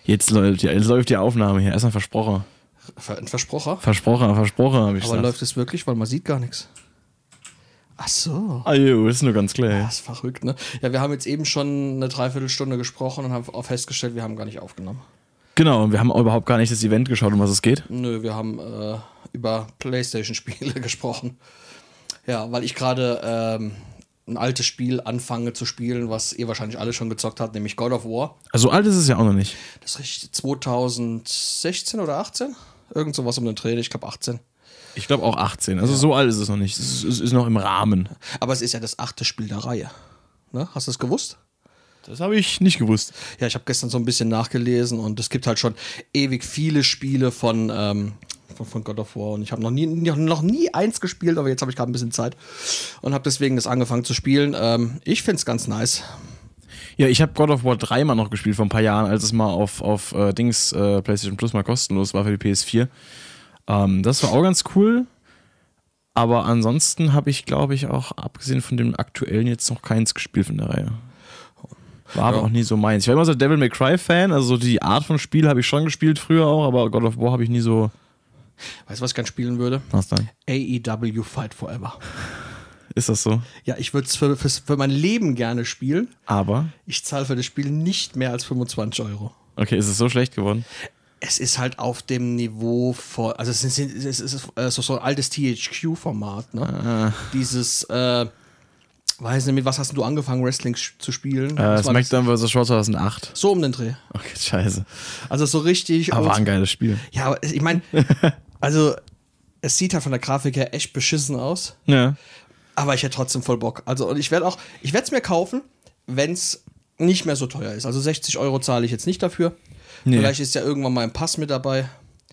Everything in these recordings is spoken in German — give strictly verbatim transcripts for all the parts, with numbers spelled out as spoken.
Jetzt läuft, die, jetzt läuft die Aufnahme hier. Erstmal Versprocher. Ein Versprocher? Versprocher, Versprocher, habe ich Aber gesagt. läuft es wirklich? Weil man sieht gar nichts. Ach so. Ah, jo, ist nur ganz klar. Das ist verrückt, ne? Ja, wir haben jetzt eben schon eine Dreiviertelstunde gesprochen und haben auch festgestellt, wir haben gar nicht aufgenommen. Genau, und wir haben auch überhaupt gar nicht das Event geschaut, um was es geht. Nö, wir haben äh, über PlayStation-Spiele gesprochen. Ja, weil ich gerade ähm, ein altes Spiel anfange zu spielen, was ihr wahrscheinlich alle schon gezockt habt, nämlich God of War. Also alt ist es ja auch noch nicht. Das ist richtig zwanzig sechzehn oder achtzehn? Irgend sowas um den Dreh, ich glaube achtzehn. Ich glaube auch achtzehn. Also ja. So alt ist es noch nicht. Es ist, es ist noch im Rahmen. Aber es ist ja das achte Spiel der Reihe. Ne? Hast du es gewusst? Das habe ich nicht gewusst. Ja, ich habe gestern so ein bisschen nachgelesen und es gibt halt schon ewig viele Spiele von, ähm, von, von God of War und ich habe noch nie, noch nie eins gespielt, aber jetzt habe ich gerade ein bisschen Zeit und habe deswegen das angefangen zu spielen. Ähm, ich finde es ganz nice. Ja, ich habe God of War drei mal noch gespielt vor ein paar Jahren, als es mal auf, auf äh, Dings äh, PlayStation Plus mal kostenlos war für die P S vier. Ähm, das war auch ganz cool. Aber ansonsten habe ich, glaube ich, auch abgesehen von dem aktuellen jetzt noch keins gespielt von der Reihe. War aber ja. auch nie so meins. Ich war immer so Devil May Cry Fan, also so die Art von Spiel habe ich schon gespielt früher auch, aber God of War habe ich nie so. Weißt du, was ich gerne spielen würde? Was dann? A E W Fight Forever. Ist das so? Ja, ich würde es für, für, für mein Leben gerne spielen. Aber? Ich zahle für das Spiel nicht mehr als fünfundzwanzig Euro. Okay, ist es so schlecht geworden? Es ist halt auf dem Niveau von, also es ist, es ist so, so ein altes T H Q-Format, ne? Ah. Dieses, äh, weiß nicht, mit was hast du angefangen, Wrestling zu spielen? Äh, SmackDown versus. Raw zweitausendacht. So um den Dreh. Okay, scheiße. Also so richtig. Aber war ein geiles Spiel. Ja, aber ich meine, also es sieht halt von der Grafik her echt beschissen aus. Ja. Aber ich hätte trotzdem voll Bock. Also und ich werde auch, ich werde es mir kaufen, wenn es nicht mehr so teuer ist. Also sechzig Euro zahle ich jetzt nicht dafür. Nee. Vielleicht ist ja irgendwann mal ein Pass mit dabei.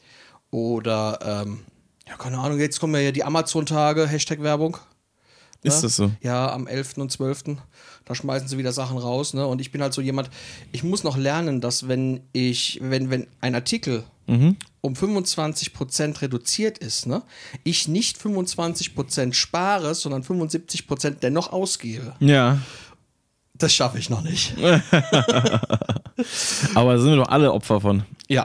Oder, ähm, ja, keine Ahnung, jetzt kommen ja die Amazon-Tage, Hashtag Werbung. Ist ne? das so? Ja, am elften und zwölften Da schmeißen sie wieder Sachen raus, ne? Und ich bin halt so jemand, ich muss noch lernen, dass wenn ich, wenn, wenn ein Artikel mhm. um fünfundzwanzig Prozent reduziert ist, ne, ich nicht fünfundzwanzig Prozent spare, sondern fünfundsiebzig Prozent dennoch ausgebe. Ja. Das schaffe ich noch nicht. Aber da sind wir doch alle Opfer von. Ja.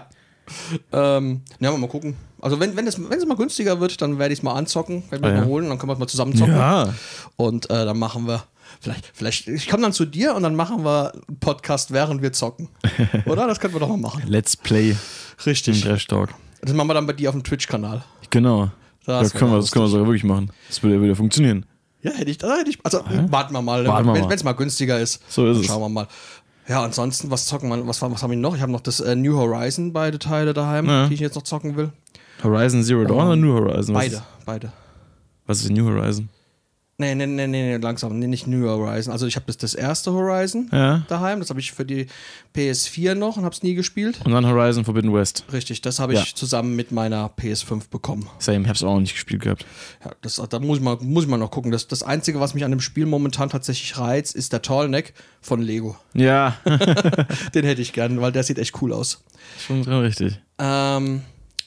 Ähm, ja, mal gucken. Also wenn, wenn, es, wenn es mal günstiger wird, dann werde ich es mal anzocken, werde ich ah, mal ja. holen, dann können wir es mal zusammen zocken. Ja. Und äh, dann machen wir, vielleicht, vielleicht, ich komme dann zu dir und dann machen wir einen Podcast, während wir zocken. Oder? Das können wir doch mal machen. Let's Play. Richtig. Trash Talk. Das machen wir dann bei dir auf dem Twitch-Kanal. Genau. Das, das, können, wir, das können wir sogar wirklich machen. Das würde wieder funktionieren. Ja, hätte ich, hätte ich also ja. warten wir mal, warten wenn es mal günstiger ist. So ist es. Schauen wir mal. Ja, ansonsten, was zocken wir, was, was haben wir noch? Ich habe noch das äh, New Horizon, beide Teile daheim, ja. die ich jetzt noch zocken will. Horizon Zero Dawn um, oder New Horizon? Was beide, ist, beide. Was ist New Horizon? Nee, nee, nee, nee, langsam, nee, nicht New Horizon. Also ich habe das, das erste Horizon ja. daheim, das habe ich für die P S vier noch und habe es nie gespielt. Und dann Horizon Forbidden West. Richtig, das habe ich ja. zusammen mit meiner P S fünf bekommen. Same, ich habe es auch noch nicht gespielt gehabt. Ja, das, da muss ich mal, muss ich mal noch gucken. Das, das Einzige, was mich an dem Spiel momentan tatsächlich reizt, ist der Tallneck von Lego. Ja. Den hätte ich gern, weil der sieht echt cool aus. Schon drin, richtig. Ähm...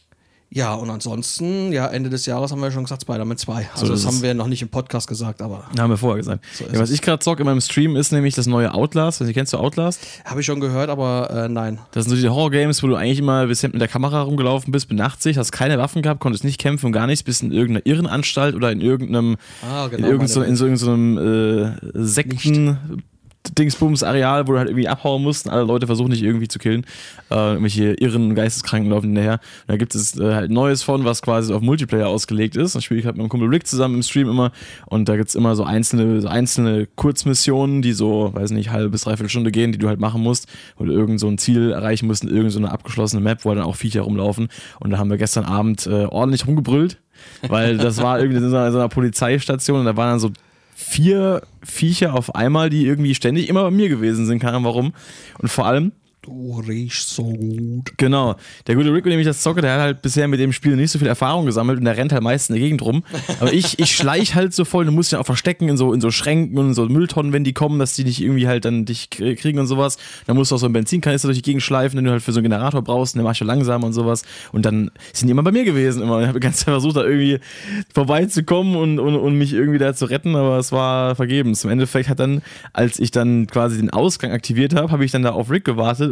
Ja, und ansonsten, ja, Ende des Jahres haben wir ja schon gesagt, Spider-Man zwei. Also so das haben es. wir noch nicht im Podcast gesagt, aber... Haben wir vorher gesagt. So ja, was ich gerade zocke in meinem Stream ist nämlich das neue Outlast. Also, kennst du Outlast? Habe ich schon gehört, aber äh, nein. Das sind so diese Horror-Games, wo du eigentlich immer bis mit der Kamera rumgelaufen bist, benachtsicht, hast keine Waffen gehabt, konntest nicht kämpfen und gar nichts, bist in irgendeiner Irrenanstalt oder in irgendeinem... Ah, genau, in, irgend so, in so irgendeinem äh, Sekten... Dingsbums-Areal, wo du halt irgendwie abhauen musst und alle Leute versuchen dich irgendwie zu killen. Äh, irgendwelche irren Geisteskranken laufen hinterher. Und da gibt es äh, halt Neues von, was quasi auf Multiplayer ausgelegt ist. Dann spiele ich halt mit meinem Kumpel Rick zusammen im Stream immer und da gibt es immer so einzelne, so einzelne Kurzmissionen, die so, weiß nicht, halbe bis dreiviertel Stunde gehen, die du halt machen musst, wo du irgend so ein Ziel erreichen musst in irgendeine so abgeschlossene Map, wo halt dann auch Viecher rumlaufen. Und da haben wir gestern Abend äh, ordentlich rumgebrüllt, weil das war irgendwie in so einer, so einer Polizeistation und da waren dann so vier Viecher auf einmal, die irgendwie ständig immer bei mir gewesen sind, keine Ahnung warum. Und vor allem, du riechst so gut. Genau. Der gute Rick, mit dem ich das zocke, der hat halt bisher mit dem Spiel nicht so viel Erfahrung gesammelt und der rennt halt meist in der Gegend rum. Aber ich, ich schleich halt so voll, du musst dich auch verstecken in so, in so Schränken und in so Mülltonnen, wenn die kommen, dass die nicht irgendwie halt dann dich kriegen und sowas. Dann musst du auch so einen Benzinkanister durch die Gegend schleifen, den du halt für so einen Generator brauchst, und den machst du langsam und sowas. Und dann sind die immer bei mir gewesen immer. Ich habe die ganze Zeit versucht, da irgendwie vorbeizukommen und, und, und mich irgendwie da zu retten, aber es war vergebens. Im Endeffekt hat dann, als ich dann quasi den Ausgang aktiviert habe, habe ich dann da auf Rick gewartet und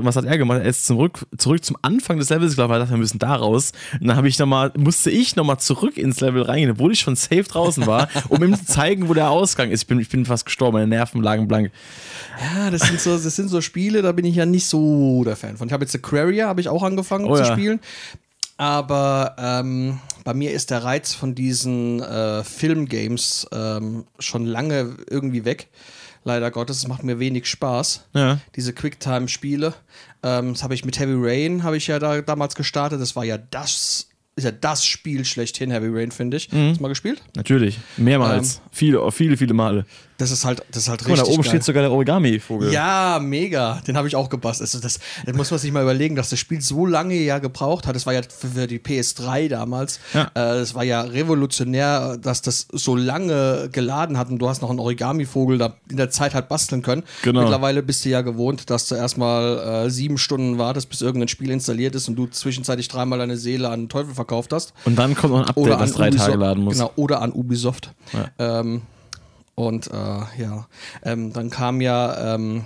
was hat er gemacht? Er ist zurück, zurück zum Anfang des Levels gelaufen, er dachte, wir müssen da raus. Und dann habe ich noch mal, musste ich nochmal zurück ins Level reingehen, obwohl ich schon safe draußen war, um ihm zu zeigen, wo der Ausgang ist. Ich bin, ich bin fast gestorben, meine Nerven lagen blank. Ja, das sind so, das sind so Spiele, da bin ich ja nicht so der Fan von. Ich habe jetzt Aquaria, habe ich auch angefangen oh, zu ja. spielen. Aber ähm, bei mir ist der Reiz von diesen äh, Filmgames ähm, schon lange irgendwie weg. Leider Gottes, es macht mir wenig Spaß. Ja. Diese Quicktime-Spiele. Ähm, das habe ich mit Heavy Rain, habe ich ja da damals gestartet. Das war ja das, ist ja das Spiel schlechthin, Heavy Rain, finde ich. Mhm. Hast du mal gespielt? Natürlich, mehrmals. Ähm, viele, viele, viele Male. Das ist halt, das ist halt Guck mal, richtig da oben geil. steht sogar der Origami-Vogel. Ja, mega. Den habe ich auch gepasst. Also das, das muss man sich mal überlegen, dass das Spiel so lange ja gebraucht hat. Das war ja für, für die P S drei damals. Ja. Äh, das war ja revolutionär, dass das so lange geladen hat und du hast noch einen Origami-Vogel da in der Zeit halt basteln können. Genau. Mittlerweile bist du ja gewohnt, dass du erstmal äh, sieben Stunden wartest, bis irgendein Spiel installiert ist und du zwischenzeitlich dreimal deine Seele an den Teufel verkauft hast. Und dann kommt noch ein Update, oder was drei Ubisoft, Tage laden muss. Genau, oder an Ubisoft. Ja. Ähm, Und äh, ja, ähm, dann kam ja ähm,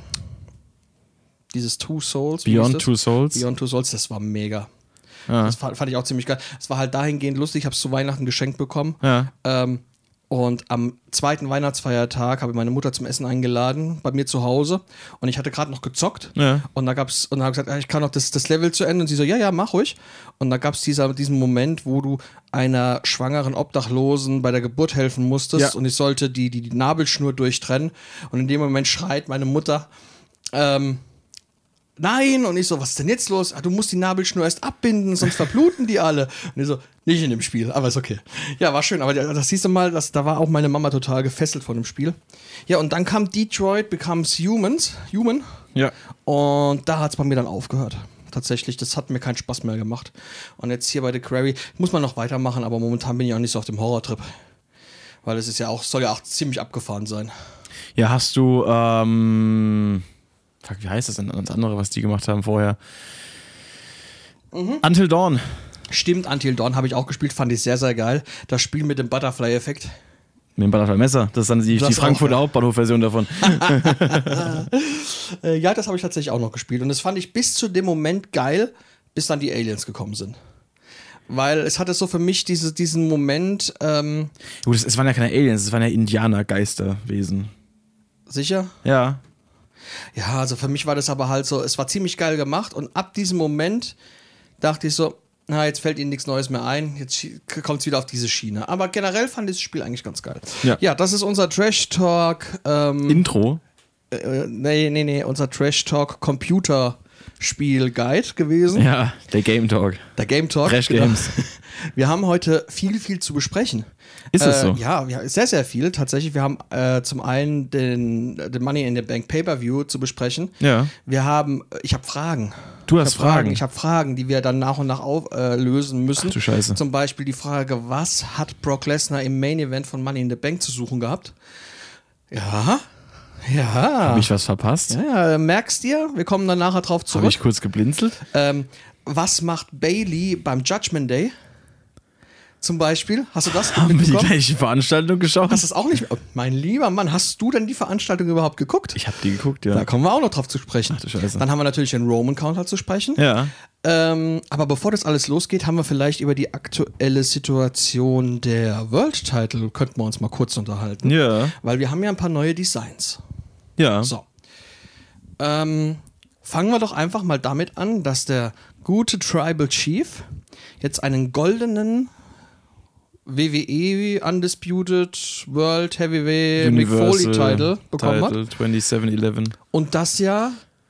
dieses Two Souls. Beyond Two Souls. Beyond Two Souls, das war mega. Ja. Das fand, fand ich auch ziemlich geil. Es war halt dahingehend lustig, ich habe es zu Weihnachten geschenkt bekommen. Ja. Ähm, und am zweiten Weihnachtsfeiertag habe ich meine Mutter zum Essen eingeladen, bei mir zu Hause. Und ich hatte gerade noch gezockt. Ja. Und da gab's, und da habe ich gesagt, ja, ich kann noch das, das Level zu Ende. Und sie so, ja, ja, mach ruhig. Und da gab es diesen Moment, wo du einer schwangeren Obdachlosen bei der Geburt helfen musstest. Ja. Und ich sollte die, die, die Nabelschnur durchtrennen. Und in dem Moment schreit meine Mutter, ähm, nein, und ich so, was ist denn jetzt los? Ach, du musst die Nabelschnur erst abbinden, sonst verbluten die alle. Und ich so, nicht in dem Spiel, aber ist okay. Ja, war schön, aber das siehst du mal, das, da war auch meine Mama total gefesselt von dem Spiel. Ja, und dann kam Detroit Becomes Humans, Human. Ja. Und da hat es bei mir dann aufgehört. Tatsächlich, das hat mir keinen Spaß mehr gemacht. Und jetzt hier bei The Quarry muss man noch weitermachen, aber momentan bin ich auch nicht so auf dem Horrortrip. Weil es ist ja auch, soll ja auch ziemlich abgefahren sein. Ja, hast du, ähm... Fuck, wie heißt das denn? Das andere, was die gemacht haben vorher? Mhm. Until Dawn. Stimmt, Until Dawn habe ich auch gespielt, fand ich sehr, sehr geil. Das Spiel mit dem Butterfly-Effekt. Mit dem Butterfly-Messer? Das ist dann die, die Frankfurter Hauptbahnhof-Version davon. Ja, das habe ich tatsächlich auch noch gespielt. Und das fand ich bis zu dem Moment geil, bis dann die Aliens gekommen sind. Weil es hatte so für mich diese, diesen Moment. Ähm Gut, es, es waren ja keine Aliens, es waren ja Indianer-Geisterwesen. Sicher? Ja. Ja, also für mich war das aber halt so, es war ziemlich geil gemacht und ab diesem Moment dachte ich so, na, jetzt fällt ihnen nichts Neues mehr ein, jetzt kommt es wieder auf diese Schiene. Aber generell fand ich das Spiel eigentlich ganz geil. Ja, ja, das ist unser Trash-Talk. Ähm, Intro? Äh, nee, nee, nee, unser Trash-Talk Computerspiel-Guide gewesen. Ja, der Game Talk. Der Game Talk. Trash Games. Genau. Wir haben heute viel, viel zu besprechen. Ist es äh, so? Ja, ja, sehr, sehr viel. Tatsächlich, wir haben äh, zum einen den, den Money in the Bank Pay-Per-View zu besprechen. Ja. Wir haben, ich habe Fragen. Du hast ich hab Fragen. Fragen. Ich habe Fragen, die wir dann nach und nach auflösen äh, müssen. Ach du Scheiße. Zum Beispiel die Frage, was hat Brock Lesnar im Main Event von Money in the Bank zu suchen gehabt? Ja. Ja. Habe ich was verpasst? Ja, ja, merkst dir? Wir kommen dann nachher drauf zurück. Habe ich kurz geblinzelt? Ähm, was macht Bayley beim Judgment Day? Zum Beispiel, hast du das Haben wir die gleiche Veranstaltung geschaut? Hast du das auch nicht? Oh, mein lieber Mann, hast du denn die Veranstaltung überhaupt geguckt? Ich habe die geguckt, ja. Da kommen wir auch noch drauf zu sprechen. Ach du Scheiße. Dann haben wir natürlich den Roman Counter zu sprechen. Ja. Ähm, aber bevor das alles losgeht, haben wir vielleicht über die aktuelle Situation der World Title, könnten wir uns mal kurz unterhalten. Ja. Weil wir haben ja ein paar neue Designs. Ja. So. Ähm, fangen wir doch einfach mal damit an, dass der gute Tribal Chief jetzt einen goldenen W W E Undisputed World Heavyweight Mick Foley Title bekommen Title hat. siebenundzwanzig elf. Und das ja,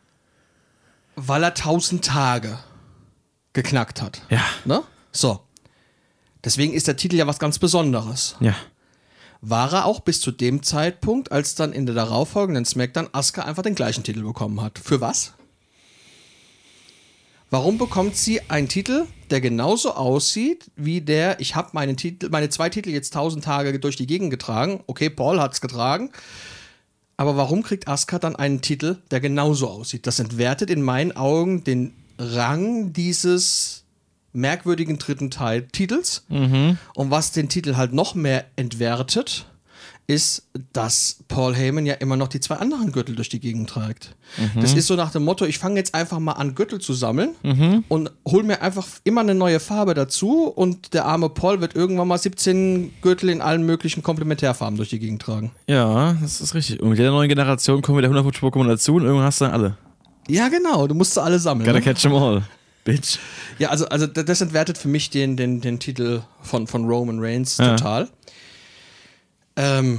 weil er tausend Tage geknackt hat. Ja. Ne? So. Deswegen ist der Titel ja was ganz Besonderes. Ja. War er auch bis zu dem Zeitpunkt, als dann in der darauffolgenden SmackDown Asuka einfach den gleichen Titel bekommen hat. Für was? Warum bekommt sie einen Titel, der genauso aussieht wie der, ich habe meine Titel, meine zwei Titel jetzt tausend Tage durch die Gegend getragen. Okay, Paul hat's getragen. Aber warum kriegt Asuka dann einen Titel, der genauso aussieht? Das entwertet in meinen Augen den Rang dieses merkwürdigen dritten Teil Titels. Mhm. Und was den Titel halt noch mehr entwertet, ist, dass Paul Heyman ja immer noch die zwei anderen Gürtel durch die Gegend trägt. Mhm. Das ist so nach dem Motto, ich fange jetzt einfach mal an, Gürtel zu sammeln mhm. und hol mir einfach immer eine neue Farbe dazu und der arme Paul wird irgendwann mal siebzehn Gürtel in allen möglichen Komplementärfarben durch die Gegend tragen. Ja, das ist richtig. Und mit jeder neuen Generation kommen wieder hundert Pokémon dazu und irgendwann hast du dann alle. Ja, genau, du musst sie alle sammeln. Gotta ne? catch them all, bitch. Ja, also, also das entwertet für mich den, den, den Titel von, von Roman Reigns ja. total. Ähm,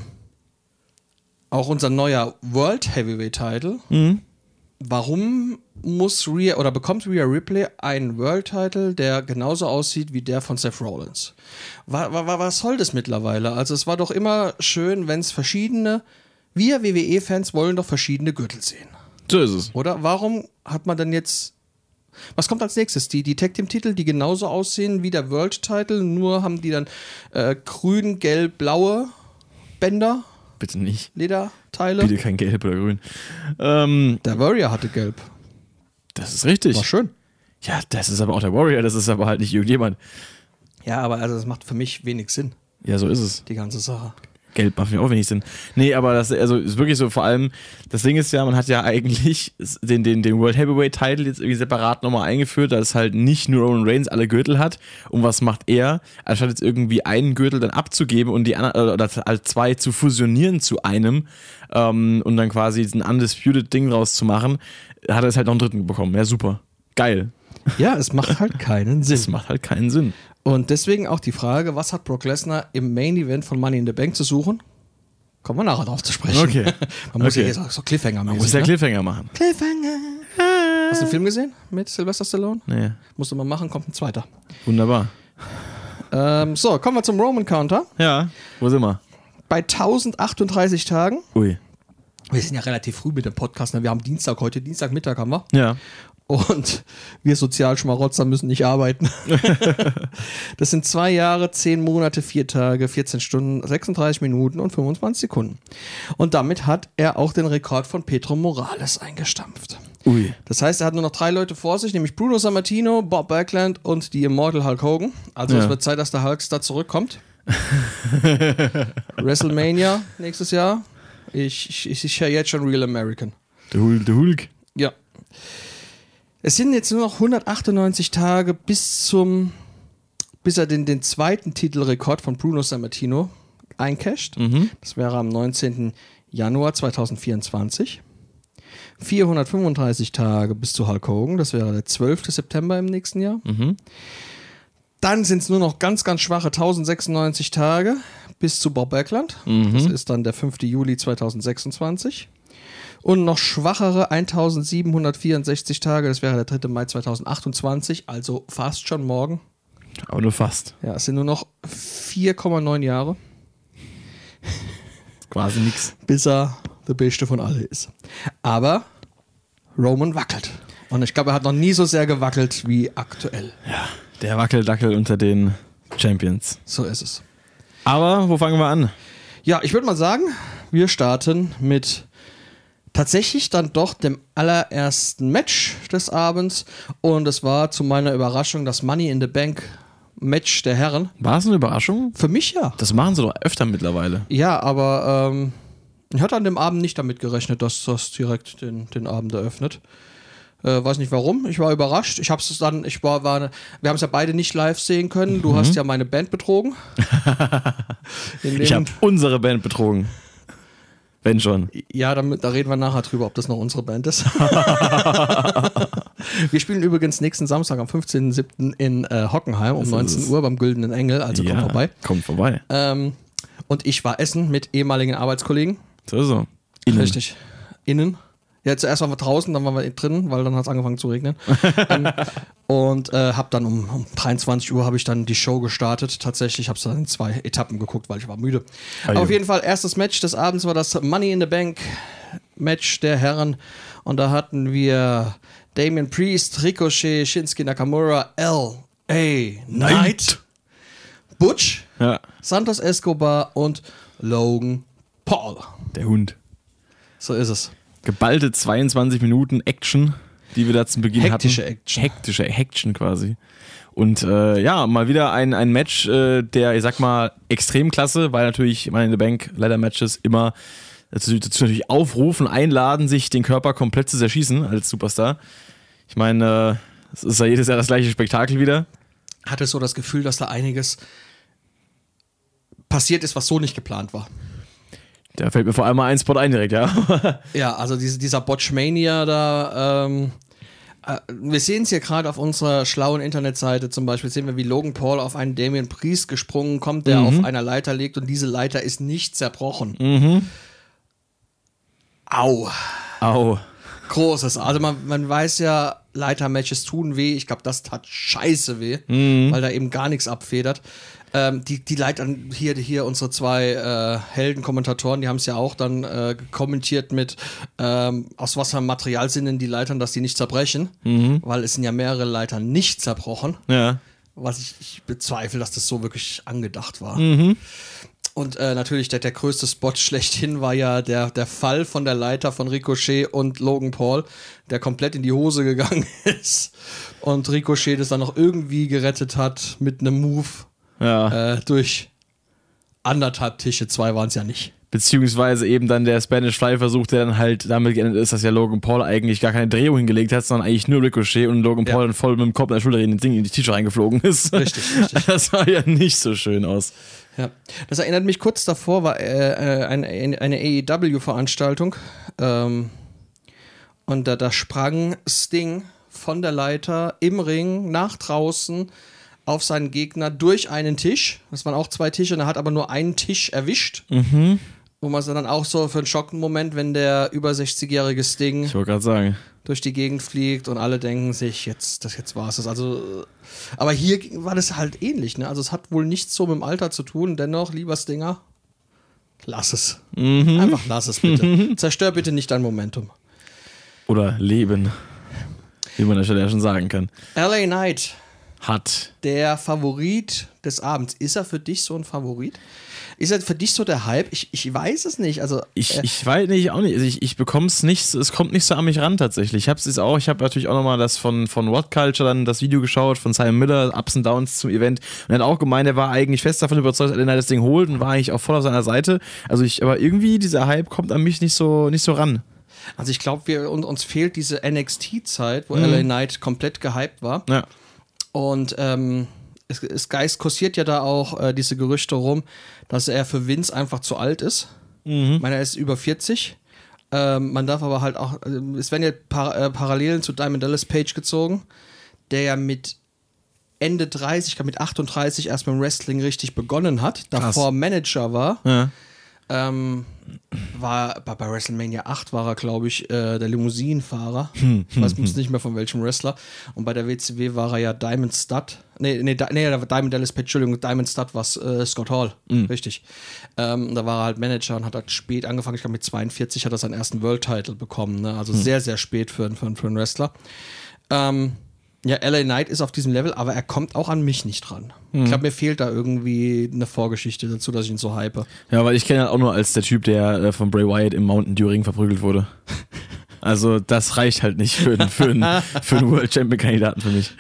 auch unser neuer World Heavyweight Title. Mhm. Warum muss Rhea oder bekommt Rhea Ripley einen World Title, der genauso aussieht wie der von Seth Rollins? Was, was soll das mittlerweile? Also es war doch immer schön, wenn es verschiedene, wir W W E-Fans wollen doch verschiedene Gürtel sehen. So ist es. Oder warum hat man dann jetzt, was kommt als nächstes? Die, die Tag-Team-Titel, die genauso aussehen wie der World Title, nur haben die dann äh, grün, gelb, blaue Bänder? Bitte nicht. Lederteile? Bitte kein Gelb oder Grün. Ähm, der Warrior hatte Gelb. Das ist richtig. War schön. Ja, das ist aber auch der Warrior, das ist aber halt nicht irgendjemand. Ja, aber also das macht für mich wenig Sinn. Ja, so ist es. Die ganze Sache. Gelb macht mir auch wenig Sinn. Nee, aber das also ist wirklich so, vor allem, das Ding ist ja, man hat ja eigentlich den, den, den World Heavyweight Title jetzt irgendwie separat nochmal eingeführt, dass es halt nicht nur Roman Reigns alle Gürtel hat. Und was macht er? Anstatt jetzt irgendwie einen Gürtel dann abzugeben und die anderen, oder zwei zu fusionieren zu einem ähm, und dann quasi diesen Undisputed Ding rauszumachen, hat er es halt noch einen dritten bekommen. Ja, super. Geil. Ja, es macht halt keinen Sinn. Es macht halt keinen Sinn. Und deswegen auch die Frage, was hat Brock Lesnar im Main Event von Money in the Bank zu suchen? Kommen wir nachher drauf zu sprechen. Okay. Man muss okay. ja so, so Cliffhanger machen. Man muss ja Cliffhanger machen. Cliffhanger. Hast du den Film gesehen mit Sylvester Stallone? Nee. Musst du mal machen, kommt ein zweiter. Wunderbar. Ähm, so, kommen wir zum Roman Counter. Ja, wo sind wir? Bei tausendachtunddreißig Tagen. Ui. Wir sind ja relativ früh mit dem Podcast. Ne? Wir haben Dienstag heute, Dienstagmittag haben wir. Ja. Und wir Sozialschmarotzer müssen nicht arbeiten. Das sind zwei Jahre, zehn Monate, vier Tage, vierzehn Stunden, sechsunddreißig Minuten und fünfundzwanzig Sekunden. Und damit hat er auch den Rekord von Pedro Morales eingestampft. Ui. Das heißt, er hat nur noch drei Leute vor sich, nämlich Bruno Sammartino, Bob Backlund und die Immortal Hulk Hogan. Also ja. Es wird Zeit, dass der Hulkster zurückkommt. WrestleMania nächstes Jahr. Ich, ich, ich höre jetzt schon Real American. Der Hulk, der Hulk. Ja. Es sind jetzt nur noch hundertachtundneunzig Tage bis zum, bis er den, den zweiten Titelrekord von Bruno Sammartino eincasht. Mhm. Das wäre am neunzehnten Januar zweitausendvierundzwanzig. vierhundertfünfunddreißig Tage bis zu Hulk Hogan. Das wäre der zwölfte September im nächsten Jahr. Mhm. Dann sind es nur noch ganz, ganz schwache tausendsechsundneunzig Tage bis zu Bob Backlund. Mhm. Das ist dann der fünfte Juli zweitausendsechsundzwanzig. Und noch schwachere eintausendsiebenhundertvierundsechzig Tage, das wäre der dritte Mai zweitausendachtundzwanzig, also fast schon morgen. Aber nur fast. Ja, es sind nur noch vier Komma neun Jahre. Quasi nix. Bis er der Beste von alle ist. Aber Roman wackelt. Und ich glaube, er hat noch nie so sehr gewackelt wie aktuell. Ja, der Wackeldackel unter den Champions. So ist es. Aber wo fangen wir an? Ja, ich würde mal sagen, wir starten mit tatsächlich dann doch dem allerersten Match des Abends. Und es war zu meiner Überraschung das Money in the Bank Match der Herren. War es eine Überraschung? Für mich ja. Das machen sie doch öfter mittlerweile. Ja, aber ähm, ich hatte an dem Abend nicht damit gerechnet, dass das direkt den, den Abend eröffnet. Äh, weiß nicht warum. Ich war überrascht. Ich hab's dann, ich war, war wir haben es ja beide nicht live sehen können. Du mhm. hast ja meine Band betrogen. Ich habe unsere Band betrogen. Wenn schon. Ja, damit, da reden wir nachher drüber, ob das noch unsere Band ist. Wir spielen übrigens nächsten Samstag am fünfzehnten siebten in äh, Hockenheim um neunzehn Uhr beim Güldenen Engel, also ja, kommt vorbei. Kommt vorbei. Ähm, und ich war essen mit ehemaligen Arbeitskollegen. So ist so. Innen. Richtig. Innen. Ja, zuerst waren wir draußen, dann waren wir drinnen, weil dann hat es angefangen zu regnen. ähm, und äh, hab dann um, um dreiundzwanzig Uhr habe ich dann die Show gestartet. Tatsächlich habe ich dann in zwei Etappen geguckt, weil ich war müde. Aber auf jeden Fall, erstes Match des Abends war das Money in the Bank Match der Herren. Und da hatten wir Damian Priest, Ricochet, Shinsuke Nakamura, L A Knight, Butch, ja. Santos Escobar und Logan Paul. Der Hund. So ist es. Geballte zweiundzwanzig Minuten Action. die wir da zum Beginn Hektische hatten. Action. Hektische Action quasi. Und äh, ja, mal wieder ein, ein Match, äh, der, ich sag mal, extrem klasse, weil natürlich Money in the Bank Ladder Matches immer dazu, dazu natürlich aufrufen, einladen, sich den Körper komplett zu zerschießen als Superstar. Ich meine, es äh, ist ja jedes Jahr das gleiche Spektakel wieder. Hatte so das Gefühl, dass da einiges passiert ist, was so nicht geplant war. Da fällt mir vor allem mal ein Spot ein direkt, ja. Ja, also diese, dieser Botchmania da, ähm, äh, wir sehen es hier gerade auf unserer schlauen Internetseite zum Beispiel, sehen wir, wie Logan Paul auf einen Damien Priest gesprungen kommt, der mhm. auf einer Leiter liegt und diese Leiter ist nicht zerbrochen. Mhm. Au. Au. Großes. Also man, man weiß ja, Leitermatches tun weh. Ich glaube, das tat scheiße weh, mhm. weil da eben gar nichts abfedert. Ähm, die, die Leitern, hier, hier unsere zwei äh, Heldenkommentatoren, die haben es ja auch dann äh, kommentiert mit, ähm, aus was für einem Material sind denn die Leitern, dass die nicht zerbrechen, mhm. weil es sind ja mehrere Leitern nicht zerbrochen. Ja. Was ich, ich bezweifle, dass das so wirklich angedacht war. Mhm. Und äh, natürlich der, der größte Spot schlechthin war ja der, der Fall von der Leiter von Ricochet und Logan Paul, der komplett in die Hose gegangen ist und Ricochet das dann noch irgendwie gerettet hat mit einem Move. Ja. Äh, durch anderthalb Tische, zwei waren es ja nicht. Beziehungsweise eben dann der Spanish Fly Versuch, der dann halt damit geendet ist, dass ja Logan Paul eigentlich gar keine Drehung hingelegt hat, sondern eigentlich nur Ricochet und Logan Paul ja. dann voll mit dem Kopf in der Schulter in den Ding in die Tische reingeflogen ist. Richtig, richtig. Das sah ja nicht so schön aus. Ja. Das erinnert mich, kurz davor war äh, eine, eine A E W-Veranstaltung ähm, und da, da sprang Sting von der Leiter im Ring nach draußen auf seinen Gegner durch einen Tisch. Das waren auch zwei Tische und er hat aber nur einen Tisch erwischt. Mhm. Wo man es dann auch so für einen schockenden Moment, wenn der über sechzigjährige Sting ich wollte gerade sagen. durch die Gegend fliegt und alle denken sich, jetzt, das, jetzt war es das. Also, aber hier war das halt ähnlich. Ne? Also es hat wohl nichts so mit dem Alter zu tun. Dennoch, lieber Stinger, lass es. Mhm. Einfach lass es bitte. Zerstör bitte nicht dein Momentum. Oder Leben. Wie man an der Stelle ja schon sagen kann. L A Knight. Hat. Der Favorit des Abends. Ist er für dich so ein Favorit? Ist er für dich so der Hype? Ich, ich weiß es nicht. Also, ich, äh ich weiß nicht, auch nicht. Also ich, ich bekomme es nicht, es kommt nicht so an mich ran tatsächlich. Ich habe es auch, ich habe natürlich auch nochmal das von, von What Culture dann das Video geschaut, von Simon Miller, Ups and Downs zum Event. Und er hat auch gemeint, er war eigentlich fest davon überzeugt, dass er das Ding holt und war eigentlich auch voll auf seiner Seite. Also ich, aber irgendwie dieser Hype kommt an mich nicht so, nicht so ran. Also ich glaube, wir, uns, uns fehlt diese N X T-Zeit, wo mhm. L A Knight komplett gehypt war. Ja. Und ähm, es, es Geist kursiert ja da auch äh, diese Gerüchte rum, dass er für Vince einfach zu alt ist. Mhm. Ich meine, er ist über vierzig. Ähm, man darf aber halt auch, äh, es werden ja par äh, Parallelen zu Diamond Dallas Page gezogen, der ja mit Ende dreißig, ich glaube mit achtunddreißig erst mit dem Wrestling richtig begonnen hat, davor Krass. Manager war. Ja. Ähm, war bei, bei WrestleMania acht war er, glaube ich, äh, der Limousinenfahrer. Hm, ich weiß hm, nicht mehr von welchem Wrestler. Und bei der W C W war er ja Diamond Stud. Nee, nee, nee Diamond Dallas Page, Entschuldigung, Diamond Stud war äh, Scott Hall. Hm. Richtig. Ähm, da war er halt Manager und hat halt spät angefangen. Ich glaube, mit zweiundvierzig hat er seinen ersten World Title bekommen. Ne? Also hm. sehr, sehr spät für, für, für einen Wrestler. Ähm, ja, L A Knight ist auf diesem Level, aber er kommt auch an mich nicht dran. Mhm. Ich glaube, mir fehlt da irgendwie eine Vorgeschichte dazu, dass ich ihn so hype. Ja, weil ich kenne ihn auch nur als der Typ, der äh, von Bray Wyatt im Mountain Dew Ring verprügelt wurde. Also das reicht halt nicht für, für, einen, für einen World Champion Kandidaten für mich.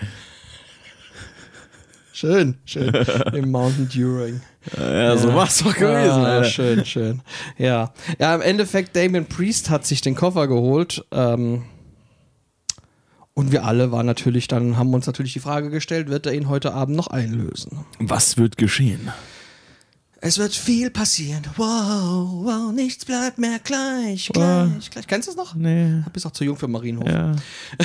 Schön, schön. Im Mountain Dew Ring. Ja, so ja. war's doch gewesen. Ah, Alter. Schön, schön. Ja. Ja, im Endeffekt, Damien Priest hat sich den Koffer geholt. Ähm, Und wir alle waren natürlich dann, haben uns natürlich die Frage gestellt, wird er ihn heute Abend noch einlösen? Was wird geschehen? Es wird viel passieren. Wow, wow, nichts bleibt mehr gleich, gleich, wow. gleich. Kennst du es noch? Nee. Du bist auch zu jung für Marienhof. Ja.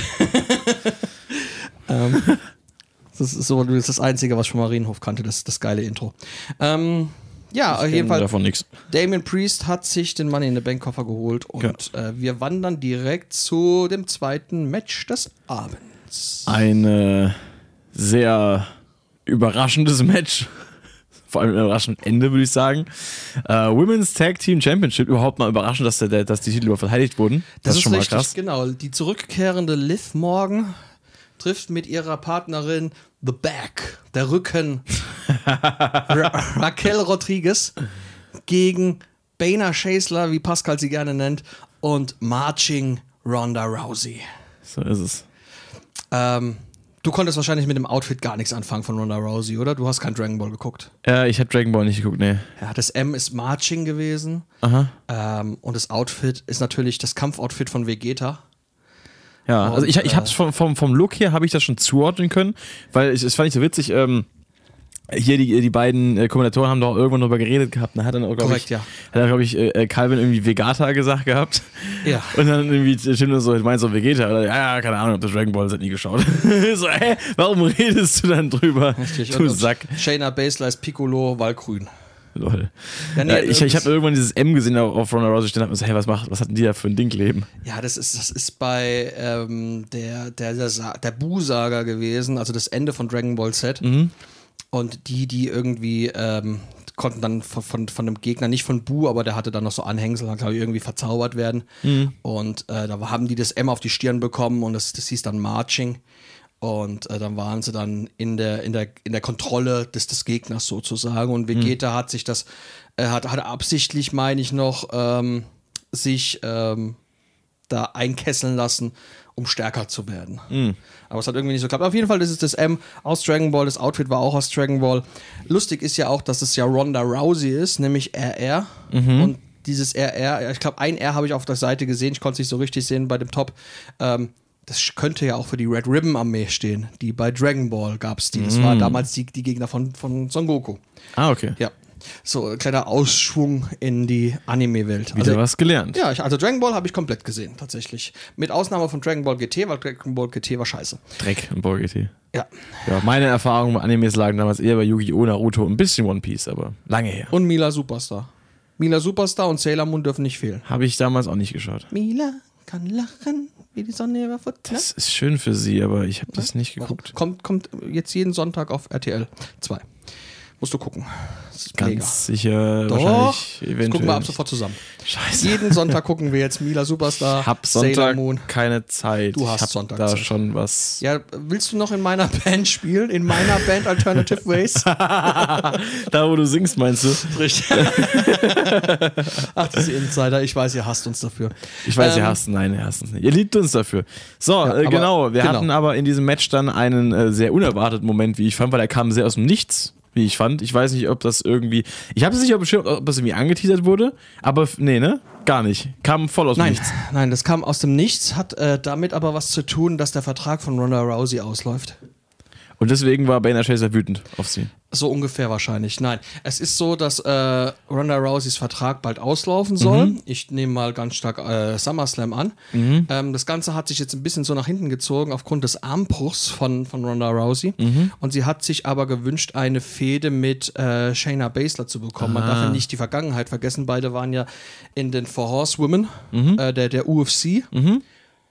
ähm, das ist so das, ist das Einzige, was ich von Marienhof kannte, das, das geile Intro. Ähm, Ja, ich auf jeden Fall. Davon nix. Damien Priest hat sich den Money in the Bank Koffer geholt und ja. äh, wir wandern direkt zu dem zweiten Match des Abends. Ein äh, sehr überraschendes Match. Vor allem ein überraschendes Ende, würde ich sagen. Äh, Women's Tag Team Championship. Überhaupt mal überraschend, dass, der, dass die Titel überhaupt verteidigt wurden. Das, das ist ist schon richtig, mal krass. Genau. Die zurückkehrende Liv Morgan trifft mit ihrer Partnerin The Back, der Rücken, Ra- Raquel Rodriguez gegen Bayna Shayzler, wie Pascal sie gerne nennt, und Marching Ronda Rousey. So ist es. Ähm, du konntest wahrscheinlich mit dem Outfit gar nichts anfangen von Ronda Rousey, oder? Du hast kein Dragon Ball geguckt. Äh, ich habe Dragon Ball nicht geguckt, nee. Ja, das M ist Marching gewesen. Aha. Ähm, und das Outfit ist natürlich das Kampfoutfit von Vegeta. Ja, und, also ich, ich äh, hab's vom, vom, vom Look her habe ich das schon zuordnen können, weil ich, das fand ich so witzig, ähm, hier die, die beiden äh, Kommentatoren haben doch irgendwann darüber geredet gehabt. Da hat dann auch, glaube ich, ja. hat dann, glaube ich, äh, Calvin irgendwie Vegeta gesagt gehabt. Ja. Und dann irgendwie Tim so, meinst du Vegeta? Oder, ja, ja, keine Ahnung, ob das Dragon Ball hat nie geschaut. So, hä, warum redest du dann drüber? Richtig. Du und Sack. Shayna Baszler ist Piccolo, Walgrün. Lol. Ja, nee, ja, ich ich habe irgendwann dieses M gesehen auf Ronda Rousey stehen und hab mir so, hey, was macht, was hatten die da für ein Dingleben? Ja, das ist, das ist bei ähm, der, der, der, Sa- der Bu-Saga gewesen, also das Ende von Dragon Ball Z. Mhm. Und die, die irgendwie ähm, konnten dann von, von, von einem Gegner, nicht von Bu, aber der hatte dann noch so Anhängsel, glaube ich, irgendwie verzaubert werden. Mhm. Und äh, da haben die das M auf die Stirn bekommen und das, das hieß dann Marching. Und äh, dann waren sie dann in der, in der, in der Kontrolle des, des Gegners sozusagen. Und Vegeta mhm. hat sich das, äh, hat, hat absichtlich, meine ich noch, ähm, sich ähm, da einkesseln lassen, um stärker zu werden. Mhm. Aber es hat irgendwie nicht so geklappt. Auf jeden Fall, das ist das M aus Dragon Ball. Das Outfit war auch aus Dragon Ball. Lustig ist ja auch, dass es ja Ronda Rousey ist, nämlich R R. Mhm. Und dieses R R, ich glaube, ein R habe ich auf der Seite gesehen. Ich konnte es nicht so richtig sehen bei dem Top. Ähm, das könnte ja auch für die Red Ribbon Armee stehen. Die bei Dragon Ball gab es die. Das mhm. war damals die, die Gegner von, von Son Goku. Ah, okay. Ja. So, ein kleiner Ausschwung in die Anime-Welt. Wieder also, was gelernt. Ja, ich, also Dragon Ball habe ich komplett gesehen, tatsächlich. Mit Ausnahme von Dragon Ball G T, weil Dragon Ball G T war scheiße. Dreck im Ball G T. Ja. Ja, meine Erfahrungen mit Animes lagen damals eher bei Yu-Gi-Oh!, Naruto, ein bisschen One Piece, aber lange her. Und Mila Superstar. Mila Superstar und Sailor Moon dürfen nicht fehlen. Habe ich damals auch nicht geschaut. Mila kann lachen, wie die Sonne über Futter. Das ist schön für sie, aber ich habe das nicht geguckt. Kommt, kommt jetzt jeden Sonntag auf R T L zwei. Musst du gucken. Das ist Ganz mega. sicher. Doch, wahrscheinlich das eventuell. gucken wir ab sofort zusammen. Scheiße. Jeden Sonntag gucken wir jetzt Mila Superstar, Ich hab Sailor Sonntag Moon. keine Zeit. Du hast ich hab Sonntag da Zeit. schon was. Ja, willst du noch in meiner Band spielen? In meiner Band Alternative Ways? Da, wo du singst, meinst du? Richtig. Ach, diese Insider. Ich weiß, ihr hasst uns dafür. Ich weiß, ähm, ihr hasst, nein, ihr hasst uns nicht. Ihr liebt uns dafür. So, Ja, äh, aber- genau. Wir genau. hatten aber in diesem Match dann einen äh, sehr unerwarteten Moment, wie ich fand, weil er kam sehr aus dem Nichts, wie ich fand. Ich weiß nicht, ob das irgendwie. Ich habe es nicht bestimmt, ob das irgendwie angeteasert wurde, aber f- nee, ne? Gar nicht. Kam voll aus dem Nein, Nichts. nein, das kam aus dem Nichts, hat äh, damit aber was zu tun, dass der Vertrag von Ronda Rousey ausläuft. Und deswegen war Bayna Chaser wütend auf sie. So ungefähr wahrscheinlich. Nein, es ist so, dass äh, Ronda Rouseys Vertrag bald auslaufen soll. Mhm. Ich nehme mal ganz stark äh, SummerSlam an. Mhm. Ähm, das Ganze hat sich jetzt ein bisschen so nach hinten gezogen aufgrund des Armbruchs von, von Ronda Rousey. Mhm. Und sie hat sich aber gewünscht, eine Fehde mit äh, Shayna Baszler zu bekommen. Man Ah. darf ja nicht die Vergangenheit vergessen. Beide waren ja in den Four Horsewomen, Mhm. äh, der, der U F C. Mhm.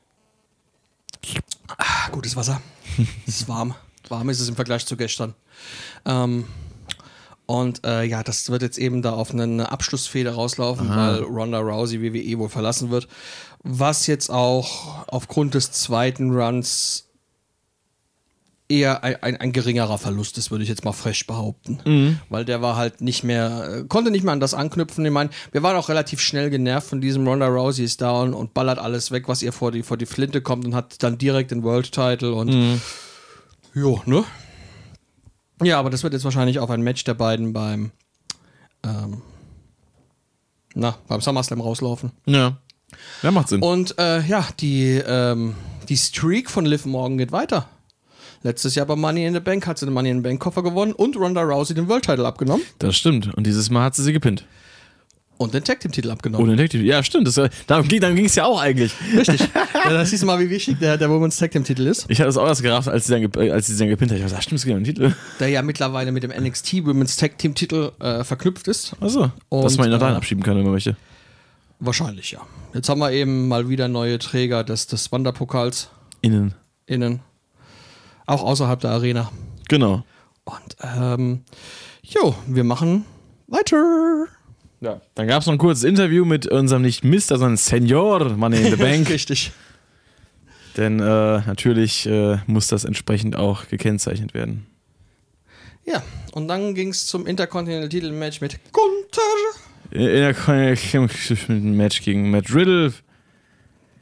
Ah, gutes Wasser. Es ist warm. Warm ist es im Vergleich zu gestern. Ähm, und äh, ja, das wird jetzt eben da auf eine Abschlussfehde rauslaufen, Aha. weil Ronda Rousey W W E wohl verlassen wird. Was jetzt auch aufgrund des zweiten Runs eher ein, ein, ein geringerer Verlust ist, würde ich jetzt mal frech behaupten. Mhm. Weil der war halt nicht mehr, äh, konnte nicht mehr an das anknüpfen. Ich meine, wir waren auch relativ schnell genervt von diesem Ronda Rousey ist down und ballert alles weg, was ihr vor die, vor die Flinte kommt und hat dann direkt den World Title und Mhm. jo, ne? Ja, aber das wird jetzt wahrscheinlich auf ein Match der beiden beim ähm, na, beim SummerSlam rauslaufen. Ja. Ja, macht Sinn. Und äh, ja, die, ähm, die Streak von Liv Morgan geht weiter. Letztes Jahr bei Money in the Bank hat sie den Money in the Bank Koffer gewonnen und Ronda Rousey den World Title abgenommen Das stimmt. Und dieses Mal hat sie sie gepinnt. und den Tag Team Titel abgenommen. Ohne Detektiv. Ja, stimmt. Das, darum ging, dann ging es ja auch eigentlich. Richtig. Ja, das siehst du mal, wie wichtig der, der Women's Tag Team Titel ist. Ich hatte das auch erst gerafft, als sie dann, ge- als sie sie dann gepinnt hat. Ich dachte, ach, stimmt, es geht um den Titel. Der ja mittlerweile mit dem N X T Women's Tag Team Titel äh, verknüpft ist. Achso. Und, Dass man ihn noch dahin äh, abschieben kann, wenn man möchte. Wahrscheinlich, ja. Jetzt haben wir eben mal wieder neue Träger des, des Wanderpokals Innen. innen. Auch außerhalb der Arena. Genau. Und, ähm, jo, wir machen weiter. Ja. Dann gab es noch ein kurzes Interview mit unserem nicht Mister, sondern Senior Money in the Bank. Richtig. Denn äh, natürlich äh, muss das entsprechend auch gekennzeichnet werden. Ja, und dann ging es zum Intercontinental-Titel-Match mit Gunther. In der Konnexion mit dem Match gegen Matt Riddle.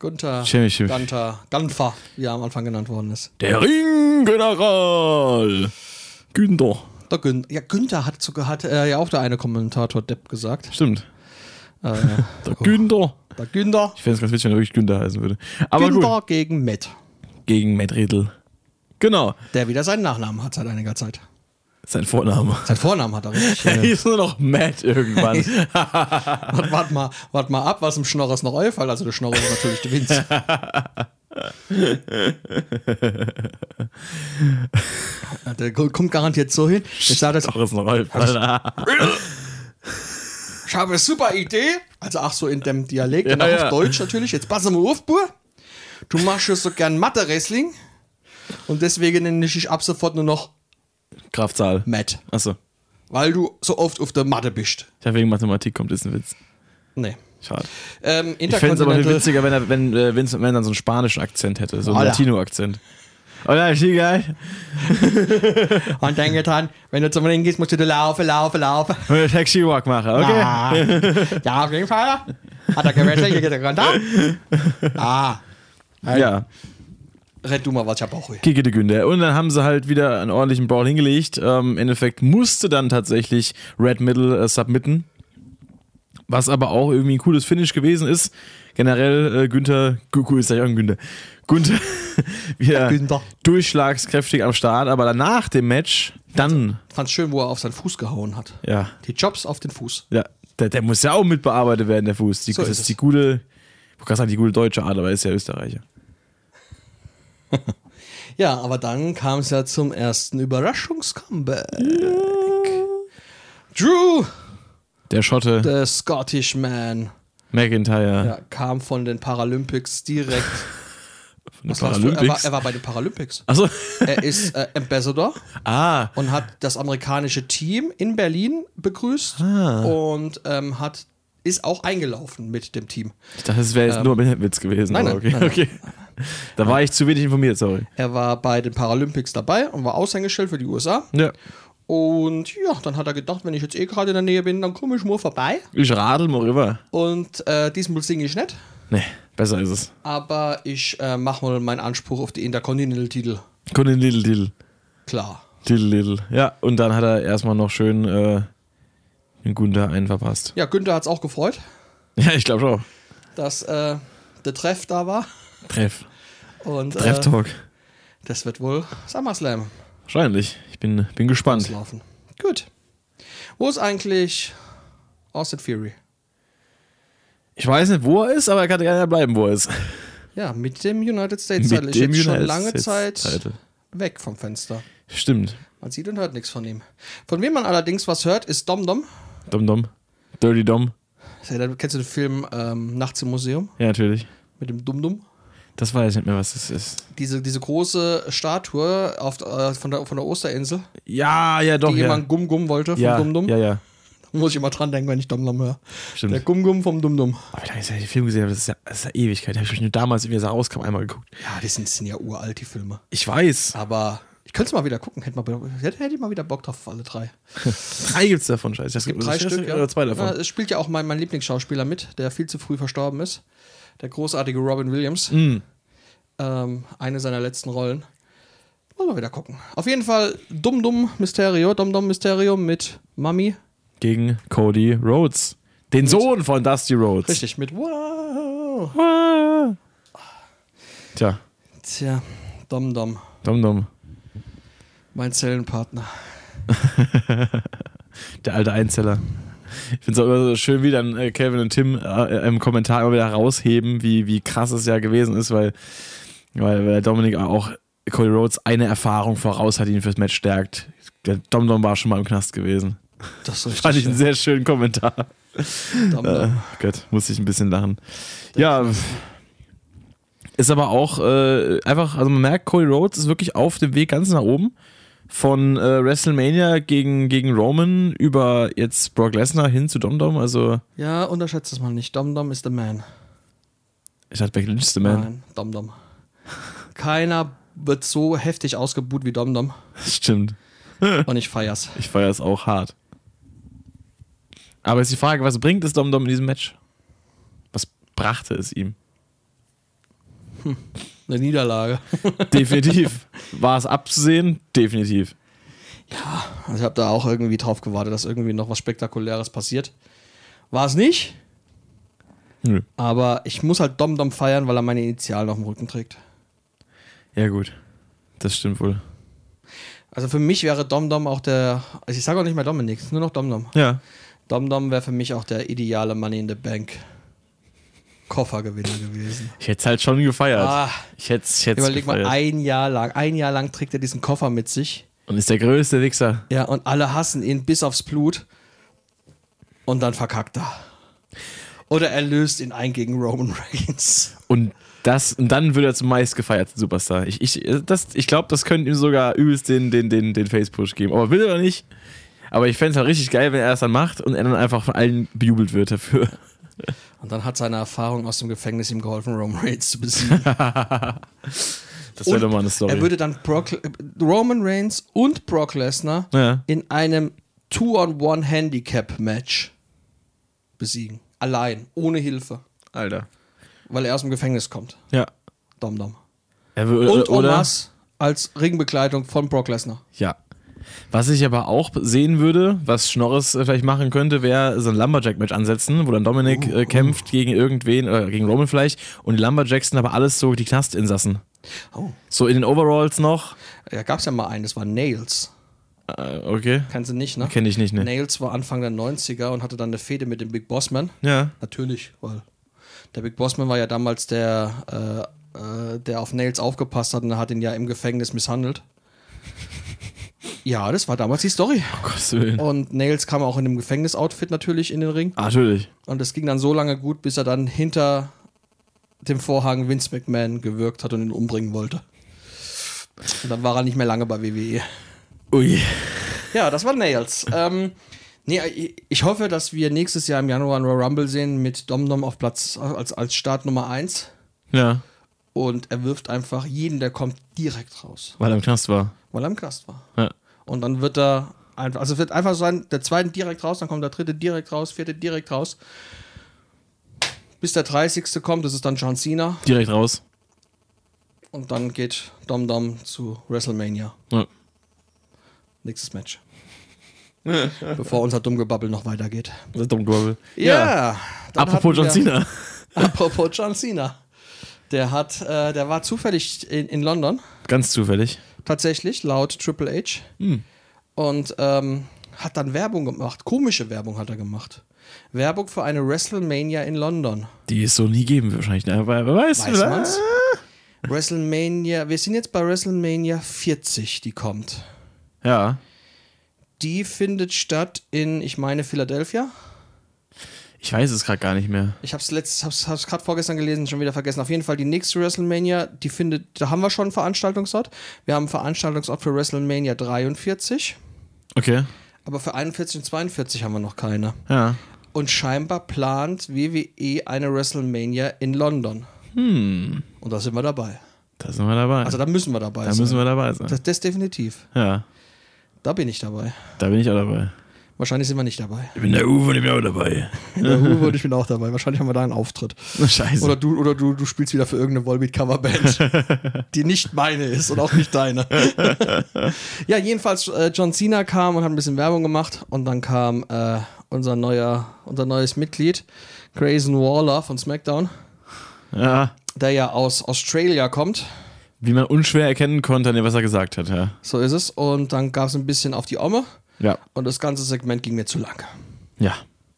Gunther, Chemisch. Gunther, Gunther, wie er am Anfang genannt worden ist. Der Ringgeneral. Günther. Der Gün ja, Günther hat sogar hat äh, ja auch der eine Kommentator Depp gesagt. Stimmt. Äh, der Günther. Der Günther. Ich fände es ganz witzig, wenn er wirklich Günther heißen würde. Aber Günther gut. gegen Matt. Gegen Matt Riddle. Genau. Der wieder seinen Nachnamen hat seit einiger Zeit. Sein Vorname. Sein Vornamen hat er richtig. Er hieß nur noch Matt irgendwann. Warte mal, wart mal ab, was im Schnorres noch einfällt. Also der Schnorres ist natürlich der Vince. Der kommt garantiert so hin. Ich sage das. Schnorres noch einfällt. Ich habe eine super Idee. Also ach so in dem Dialekt, ja, dann auch ja. auf Deutsch natürlich. Jetzt pass mal auf, Bur. Du machst ja so gern Mathe-Wrestling. Und deswegen nenne ich dich ab sofort nur noch Kraftzahl. Matt. Achso. Weil du so oft auf der Matte bist. Ja, wegen Mathematik kommt, ist ein Witz. Nee. Schade. Ähm, ich fände es aber viel witziger, wenn er, wenn äh, Vince McMahon dann so einen spanischen Akzent hätte. So einen Hola. Latino-Akzent. Oder ist die geil? Und denke dran, wenn du zum Ring gehst, musst du laufen, laufen, laufen. Und einen Taxi-Walk machen, okay? Ah. Ja, auf jeden Fall. Hat er gewechselt, hier geht er gerade Ah. Hey. Ja. Red du mal was, ich hab auch. Kike de Günther. Und dann haben sie halt wieder einen ordentlichen Brawl hingelegt. Ähm, Im Endeffekt musste dann tatsächlich Red Middle äh, submitten. Was aber auch irgendwie ein cooles Finish gewesen ist. Generell äh, Günther, cool ist ja auch ein Günther. Günther wieder Günther. durchschlagskräftig am Start, aber danach dem Match, dann. Ich fand's schön, wo er auf seinen Fuß gehauen hat. Ja. Die Jobs auf den Fuß. Ja, der, der muss ja auch mitbearbeitet werden, der Fuß. Die, So das ist ist es. die gute, ich wollte gerade sagen, die gute deutsche Art, aber er ist ja Österreicher. Ja, aber dann kam es ja zum ersten Überraschungs-Comeback. Ja. Drew, Der Schotte, der Scottish Man, McIntyre. ja, kam von den Paralympics direkt. Von den Was warst du? Er, war, Paralympics. er war bei den Paralympics. Achso. Er ist äh, Ambassador Ah. und hat das amerikanische Team in Berlin begrüßt Ah. und ähm, hat, ist auch eingelaufen mit dem Team. Ich dachte, es wäre jetzt Ähm, nur ein Witz gewesen. nein, aber nein, okay. nein, okay. Da war ich zu wenig informiert, sorry. Er war bei den Paralympics dabei und war Aushängeschild für die U S A. Ja. Und ja, dann hat er gedacht, wenn ich jetzt eh gerade in der Nähe bin, dann komme ich mal vorbei. Ich radel mal rüber. Und äh, diesmal singe ich nicht, Nee, besser ist es. aber ich äh, mache mal meinen Anspruch auf die Intercontinental-Titel Conny Little Diddle. klar. Diddle Diddle. Ja, und dann hat er erstmal noch schön äh, den Gunther einen verpasst. Ja, Günther hat es auch gefreut, Ja, ich glaube schon. dass äh, der Treff da war. Treff. Und äh, Treff-Talk. das wird wohl SummerSlam Wahrscheinlich. Ich bin, bin gespannt. laufen. Gut. Wo ist eigentlich Austin Fury? Ich weiß nicht, wo er ist, aber er kann gerne bleiben, wo er ist. Ja, mit dem United States Mit Title. Ich dem jetzt schon United lange States Zeit Title. weg vom Fenster. Stimmt. Man sieht und hört nichts von ihm. Von wem man allerdings was hört, ist Dom Dom. Dom Dom. Dirty Dom. Kennst du den Film ähm, Nachts im Museum Ja, natürlich. mit dem Dum Dum? Das weiß ich nicht mehr, was das ist. Diese, diese große Statue auf, äh, von, der, von der Osterinsel, Ja, ja, doch. die ja. jemand Gum Gum wollte vom ja, Dum Dum. ja, ja. Da muss ich immer dran denken, wenn ich Dum Dum höre. Stimmt. Der Gum Gum vom Dum Dum. Aber wie lange ich den Film gesehen habe, das ist ja, das ist ja Ewigkeit. Da habe ich nur damals, wie er rauskam, einmal geguckt. Ja, die sind, sind ja uralt, die Filme. Ich weiß. Aber ich könnte es mal wieder gucken. Hätte, mal, hätte, hätte ich mal wieder Bock drauf auf alle drei. Drei gibt es davon, scheiße. Es gibt drei Stück, ja. Oder zwei davon. Ja, es spielt ja auch mein, mein Lieblingsschauspieler mit, der viel zu früh verstorben ist. Der großartige Robin Williams. Mm. Ähm, eine seiner letzten Rollen. Wollen wir wieder gucken. Auf jeden Fall Dum Dum Mysterio, Dum Dum Mysterio mit Mami. Gegen Cody Rhodes. Den Sohn von Dusty Rhodes. Richtig, mit Wow. Ah. Tja, Tja, Dum Dum, Dom Dom. mein Zellenpartner. Der alte Einzeller. Ich finde es auch immer so schön, wie dann äh, Kevin und Tim äh, im Kommentar immer wieder rausheben, wie, wie krass es ja gewesen ist, weil, weil, weil Dominik auch Cody Rhodes eine Erfahrung voraus hat, die ihn fürs Match stärkt. Der Dom Dom war schon mal im Knast gewesen. Das ist richtig, Fand ich einen ja. sehr schönen Kommentar. Dum Äh, Dum. Gott, musste ich ein bisschen lachen. Ja, ist aber auch äh, einfach, also man merkt, Cody Rhodes ist wirklich auf dem Weg ganz nach oben. Von äh, WrestleMania gegen, gegen Roman über jetzt Brock Lesnar hin zu Dom Dom. Also, Ja, unterschätzt es mal nicht. Dum Dum is the man. ich hatte Becky Lynch ist the man. Nein, Dum Dum. Keiner wird so heftig ausgebuht wie Dum Dum. Stimmt. Und ich feier's. Ich feiere es auch hart. Aber ist die Frage, was bringt es Dom Dom in diesem Match? Was brachte es ihm? hm, eine Niederlage. Definitiv. War es abzusehen? Definitiv. Ja, also ich habe da auch irgendwie drauf gewartet, dass irgendwie noch was Spektakuläres passiert. War es nicht. Nö. Aber ich muss halt Dom Dom feiern, weil er meine Initialen auf dem Rücken trägt. Ja, gut. Das stimmt wohl. Also für mich wäre Dom Dom auch der, also ich sage auch nicht mehr Dominik, nur noch Dom Dom. Ja. Dom Dom wäre für mich auch der ideale Money in the Bank Koffergewinner gewesen. Ich hätte es halt schon gefeiert. Ah, ich hätte es überleg gefeiert. mal, ein Jahr lang, ein Jahr lang trägt er diesen Koffer mit sich. Und ist der größte Wichser. Ja, und alle hassen ihn bis aufs Blut. Und dann verkackt er. Oder er löst ihn ein gegen Roman Reigns. Und das, und dann wird er zum meist gefeierten Superstar. Ich, ich, das, ich glaube, das könnte ihm sogar übelst den, den, den, den Face-Push geben. Aber will er nicht. Aber ich fände es halt richtig geil, wenn er es dann macht und er dann einfach von allen bejubelt wird dafür. Und dann hat seine Erfahrung aus dem Gefängnis ihm geholfen, Roman Reigns zu besiegen. Das wäre doch mal eine Story. Er würde dann Brock, Roman Reigns und Brock Lesnar ja. in einem Two-on-One-Handicap-Match besiegen. Allein, ohne Hilfe. Alter. Weil er aus dem Gefängnis kommt. Ja. Dom Dom. Er will, Und oder? Omas als Ringbegleitung von Brock Lesnar. Ja. Was ich aber auch sehen würde, was Schnorres vielleicht machen könnte, wäre so ein Lumberjack-Match ansetzen, wo dann Dominik uh, uh. äh, kämpft gegen irgendwen, oder gegen Roman vielleicht, und die Lumberjacks sind aber alles so die Knastinsassen. Oh. So in den Overalls noch. Ja, gab's ja mal einen, das war Nails. Äh, okay. Kennst du nicht, ne? Kenn ich nicht, ne? Nails war Anfang der neunziger und hatte dann eine Fehde mit dem Big Boss Man. Ja. Natürlich, weil der Big Boss Man war ja damals der, äh, äh, der auf Nails aufgepasst hat und er hat ihn ja im Gefängnis misshandelt. Ja, das war damals die Story. Oh Gottes Willen. Und Nails kam auch in einem Gefängnisoutfit natürlich in den Ring. Ah, natürlich. Und es ging dann so lange gut, bis er dann hinter dem Vorhang Vince McMahon gewirkt hat und ihn umbringen wollte. Und dann war er nicht mehr lange bei W W E. Ui. Ja, das war Nails. ähm, nee, ich hoffe, dass wir nächstes Jahr im Januar einen Royal Rumble sehen mit Dom Dom auf Platz als, als Start Nummer eins. Ja. Und er wirft einfach jeden, der kommt, direkt raus. Weil er im Knast war. Weil er im Knast war. Ja. Und dann wird er einfach, also es wird einfach sein, der zweite direkt raus, dann kommt der dritte direkt raus, vierte direkt raus. Bis der dreißigste kommt, das ist dann John Cena. Direkt raus. Und dann geht Dom Dom zu WrestleMania. Ja. Nächstes Match. Bevor unser Dummgebabbel noch weitergeht. Das Dummgebabbel. Ja. ja. Apropos John Cena. Apropos John Cena. Der hat, äh, der war zufällig in, in London. Ganz zufällig. Tatsächlich, laut Triple H. Hm. Und ähm, hat dann Werbung gemacht. Komische Werbung hat er gemacht. Werbung für eine WrestleMania in London. Die es so nie geben wahrscheinlich. Ne? Wer weiß, weiß man's? WrestleMania, wir sind jetzt bei WrestleMania vierzig, die kommt. Ja. Die findet statt in, ich meine, Philadelphia. Ich weiß es gerade gar nicht mehr. Ich hab's letzt, hab's, hab's gerade vorgestern gelesen, schon wieder vergessen. Auf jeden Fall die nächste WrestleMania, die findet, da haben wir schon einen Veranstaltungsort. Wir haben einen Veranstaltungsort für WrestleMania dreiundvierzig. Okay. Aber für einundvierzig und zweiundvierzig haben wir noch keine. Ja. Und scheinbar plant W W E eine WrestleMania in London. Hm. Und da sind wir dabei. Da sind wir dabei. Also da müssen wir dabei da sein. Da müssen wir dabei sein. Das, das definitiv. Ja. Da bin ich dabei. Da bin ich auch dabei. Wahrscheinlich sind wir nicht dabei. Ich bin der Uwe und ich bin auch dabei. Der Uwe und ich bin auch dabei. Wahrscheinlich haben wir da einen Auftritt. Scheiße. Oder du, oder du, du spielst wieder für irgendeine Volbeat-Coverband, die nicht meine ist und auch nicht deine. Ja, jedenfalls, äh, John Cena kam und hat ein bisschen Werbung gemacht. Und dann kam äh, unser, neuer, unser neues Mitglied, Grayson Waller von SmackDown. Ja. Der ja aus Australia kommt. Wie man unschwer erkennen konnte, an dem, was er gesagt hat, ja. So ist es. Und dann gab es ein bisschen auf die Omme. Ja. Und das ganze Segment ging mir zu lang. Ja.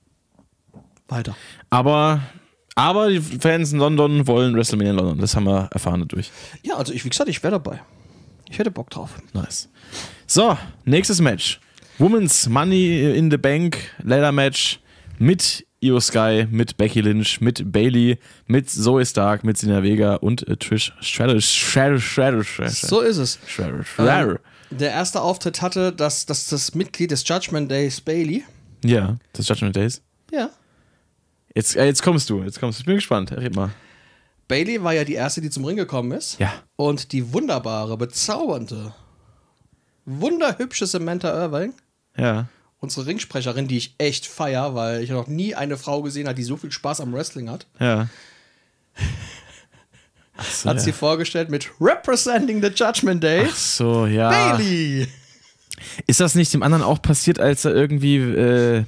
Weiter. Aber, aber die Fans in London wollen WrestleMania in London. Das haben wir erfahren dadurch. Ja, also ich, wie gesagt, ich wäre dabei. Ich hätte Bock drauf. Nice. So, nächstes Match. Women's Money in the Bank Ladder Match mit Io Sky, mit Becky Lynch, mit Bayley, mit Zoe Stark, mit Zelina Vega und äh, Trish Stratus. Stratus, Stratus, Stratus. So ist es. Stratus. Ähm, der erste Auftritt hatte das, das, das Mitglied des Judgment Days, Bayley. Ja, das Judgment Days. Ja. Jetzt, äh, jetzt kommst du, jetzt kommst du. Ich bin gespannt. Red mal. Bayley war ja die erste, die zum Ring gekommen ist. Ja. Und die wunderbare, bezaubernde, wunderhübsche Samantha Irving. Ja. Unsere Ringsprecherin, die ich echt feier, weil ich noch nie eine Frau gesehen habe, die so viel Spaß am Wrestling hat. Ja. so, hat ja. sie vorgestellt mit Representing the Judgment Day. Ach so, ja. Bayley! Ist das nicht dem anderen auch passiert, als er irgendwie, äh, äh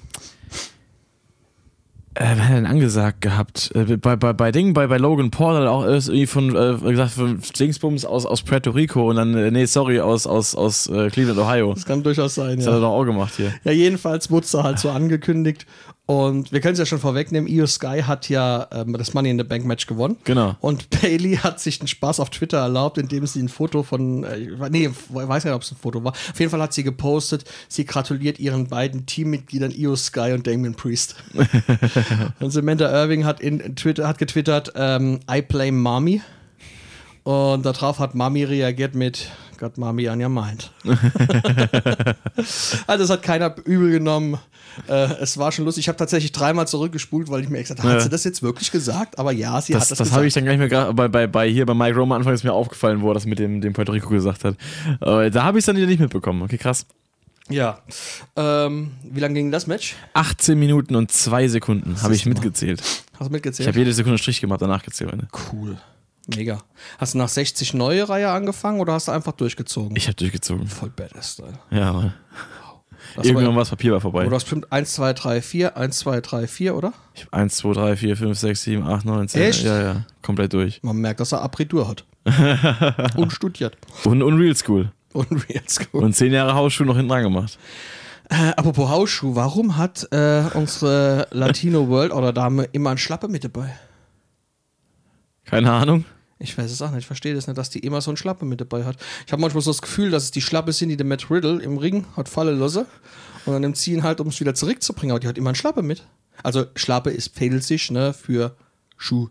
wer hat denn angesagt gehabt? Äh, bei, bei, bei Ding, bei, bei Logan Paul hat er auch irgendwie von, äh, gesagt, von Dingsbums aus, aus Puerto Rico und dann, äh, nee, sorry, aus, aus, aus äh, Cleveland, Ohio. Das kann durchaus sein, das ja. Das hat er doch auch gemacht hier. Ja, jedenfalls wurde es da halt so angekündigt. Und wir können es ja schon vorwegnehmen, Io Sky hat ja ähm, das Money in the Bank Match gewonnen. Genau. Und Bayley hat sich den Spaß auf Twitter erlaubt, indem sie ein Foto von, äh, nee, ich weiß nicht, ob es ein Foto war. Auf jeden Fall hat sie gepostet, sie gratuliert ihren beiden Teammitgliedern Io Sky und Damian Priest. Und Samantha Irving hat, in Twitter, hat getwittert, ähm, I blame Mommy. Und darauf hat Mami reagiert mit Got Mommy on your mind. Also das hat keiner übel genommen. Äh, es war schon lustig. Ich habe tatsächlich dreimal zurückgespult, weil ich mir gesagt habe, ja. hat sie das jetzt wirklich gesagt? Aber ja, sie das, hat das, das gesagt. habe ich dann gleich mehr gerade bei, bei, bei hier bei Mike Roma Anfang ist mir aufgefallen, wo er das mit dem, dem Puerto Rico gesagt hat. Aber da habe ich es dann wieder nicht mitbekommen. Okay, krass. Ja. Ähm, wie lange ging das Match? achtzehn Minuten und zwei Sekunden habe ich mitgezählt. Hast du mitgezählt? Ich habe jede Sekunde Strich gemacht, danach gezählt. Ne? Cool. Mega. Hast du nach sechzig neue Reihe angefangen oder hast du einfach durchgezogen? Ich habe durchgezogen. Voll Badass-Style. Ja, Mann. Das Irgendwann war, war das Papier war vorbei. du hast bestimmt eins, zwei, drei, vier, eins, zwei, drei, vier, oder? Ich habe eins, zwei, drei, vier, fünf, sechs, sieben, acht, neun, zehn. Echt? Ja, ja, komplett durch. Man merkt, dass er Abitur hat. Und studiert. Und Unreal School. Und Real School. Und zehn Jahre Hausschuh noch hinten dran gemacht. Äh, apropos Hausschuh, warum hat äh, unsere Latino World Order Dame immer ein Schlappe mit dabei? Keine Ahnung. Ich weiß es auch nicht, ich verstehe das nicht, dass die immer so ein Schlappe mit dabei hat. Ich habe manchmal so das Gefühl, dass es die Schlappe sind, die der Matt Riddle im Ring hat fallen lassen und dann im Ziehen halt, um es wieder zurückzubringen, aber die hat immer ein Schlappe mit. Also Schlappe ist Fädelsisch, ne, für Schuh.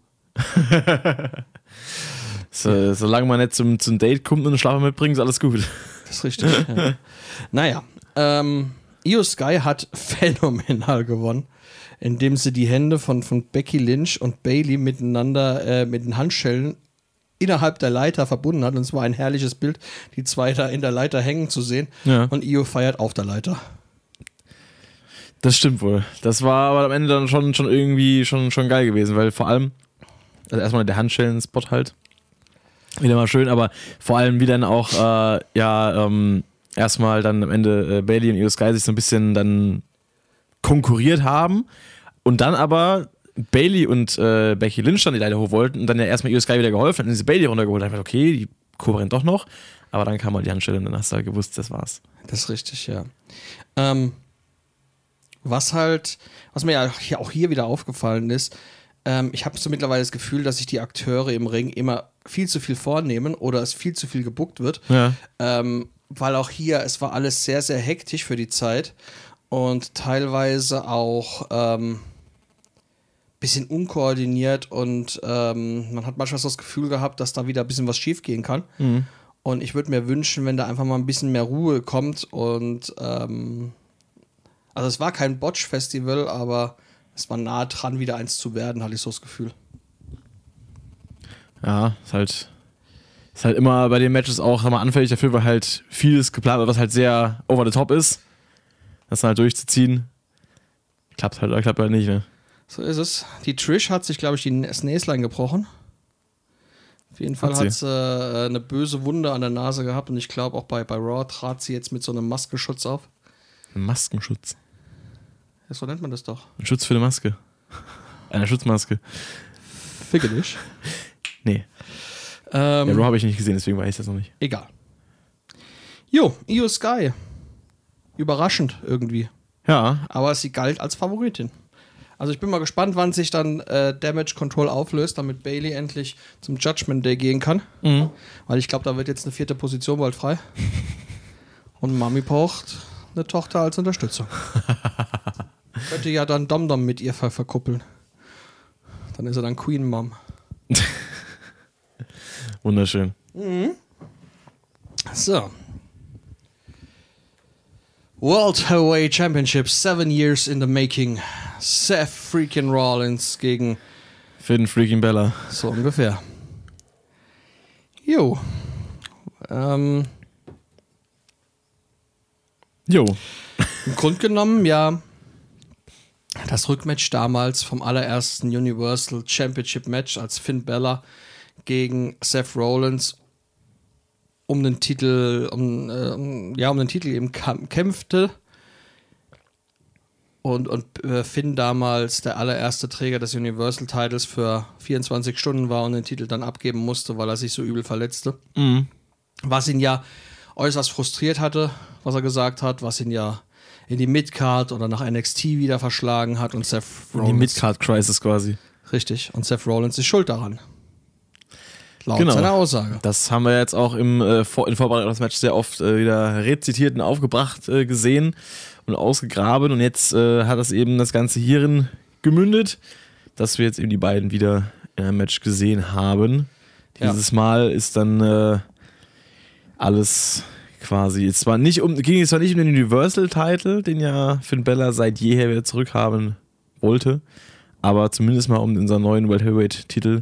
so, solange man nicht zum, zum Date kommt und eine Schlappe mitbringt, ist alles gut. Das ist richtig. Ja. Naja, ähm, Io Sky hat phänomenal gewonnen, indem sie die Hände von, von Becky Lynch und Bayley miteinander äh, mit den Handschellen innerhalb der Leiter verbunden hat. Und es war ein herrliches Bild, die zwei da in der Leiter hängen zu sehen. Ja. Und Io feiert auf der Leiter. Das stimmt wohl. Das war aber am Ende dann schon, schon irgendwie schon, schon geil gewesen, weil vor allem, also erstmal der Handschellen-Spot halt, wieder mal schön, aber vor allem wie dann auch, äh, ja, ähm, erstmal dann am Ende äh, Bayley und Io Sky sich so ein bisschen dann konkurriert haben und dann aber Bayley und äh, Becky Lynch dann die Leiter hoch wollten und dann ja erstmal Io Sky wieder geholfen, dann ist Bayley runtergeholt, dann dachte ich, okay, die kooperieren doch noch, aber dann kam mal die Handschelle und dann hast du halt gewusst, das war's. Das ist richtig, ja. Ähm, was halt, was mir ja hier, auch hier wieder aufgefallen ist, ähm, ich habe so mittlerweile das Gefühl, dass sich die Akteure im Ring immer viel zu viel vornehmen oder es viel zu viel gebuckt wird, Ja. ähm, weil auch hier, es war alles sehr, sehr hektisch für die Zeit und teilweise auch ähm, bisschen unkoordiniert und ähm, man hat manchmal so das Gefühl gehabt, dass da wieder ein bisschen was schief gehen kann. Mhm. Und ich würde mir wünschen, wenn da einfach mal ein bisschen mehr Ruhe kommt und ähm, also es war kein Botch-Festival, aber es war nah dran, wieder eins zu werden, hatte ich so das Gefühl. Ja, ist halt, ist halt immer bei den Matches auch mal anfällig dafür, weil halt vieles geplant wird, was halt sehr over the top ist. Das dann halt durchzuziehen, klappt halt oder klappt halt nicht, ne? So ist es. Die Trish hat sich, glaube ich, die das Näslein gebrochen. Auf jeden Fall hat sie, hat sie äh, eine böse Wunde an der Nase gehabt und ich glaube auch bei, bei Raw trat sie jetzt mit so einem Maskenschutz auf. Ein Maskenschutz? Ja, so nennt man das doch. Ein Schutz für eine Maske. Eine Schutzmaske. Ficke dich. Nee. Ähm, ja, Raw habe ich nicht gesehen, deswegen weiß ich das noch nicht. Egal. Jo, Io Sky. Überraschend irgendwie. Ja. Aber sie galt als Favoritin. Also ich bin mal gespannt, wann sich dann äh, Damage Control auflöst, damit Bayley endlich zum Judgment Day gehen kann. Mhm. Weil ich glaube, da wird jetzt eine vierte Position bald frei. Und Mami braucht eine Tochter als Unterstützung. Könnte ja dann Dom-Dom mit ihr ver verkuppeln. Dann ist er dann Queen Mom. Wunderschön. Mhm. So. World Heavyweight Championship, seven years in the making. Seth freaking Rollins gegen Finn freaking Bella. so ungefähr. Jo. Ähm, Jo. Im Grunde genommen, ja, das Rückmatch damals vom allerersten Universal Championship Match, als Finn Bella gegen Seth Rollins um den Titel, um, äh, ja, um den Titel eben kämpfte. Und, und äh, Finn damals der allererste Träger des Universal-Titles für vierundzwanzig Stunden war und den Titel dann abgeben musste, weil er sich so übel verletzte. Mhm. Was ihn ja äußerst frustriert hatte, was er gesagt hat, was ihn ja in die Midcard oder nach N X T wieder verschlagen hat und Seth Rollins. In die Midcard-Crisis quasi. Richtig. Und Seth Rollins ist schuld daran. Laut genau. seiner Aussage. Das haben wir jetzt auch im, äh, vor, in Vorbereitung auf das Match sehr oft äh, wieder rezitiert und aufgebracht äh, gesehen und ausgegraben. Und jetzt äh, hat das eben das Ganze hierin gemündet, dass wir jetzt eben die beiden wieder in einem Match gesehen haben. Dieses ja. Mal ist dann äh, alles quasi, es war nicht um, ging es zwar nicht um den Universal-Title, den ja Finn Balor seit jeher wieder zurückhaben wollte, aber zumindest mal um unseren neuen World Heavyweight-Titel,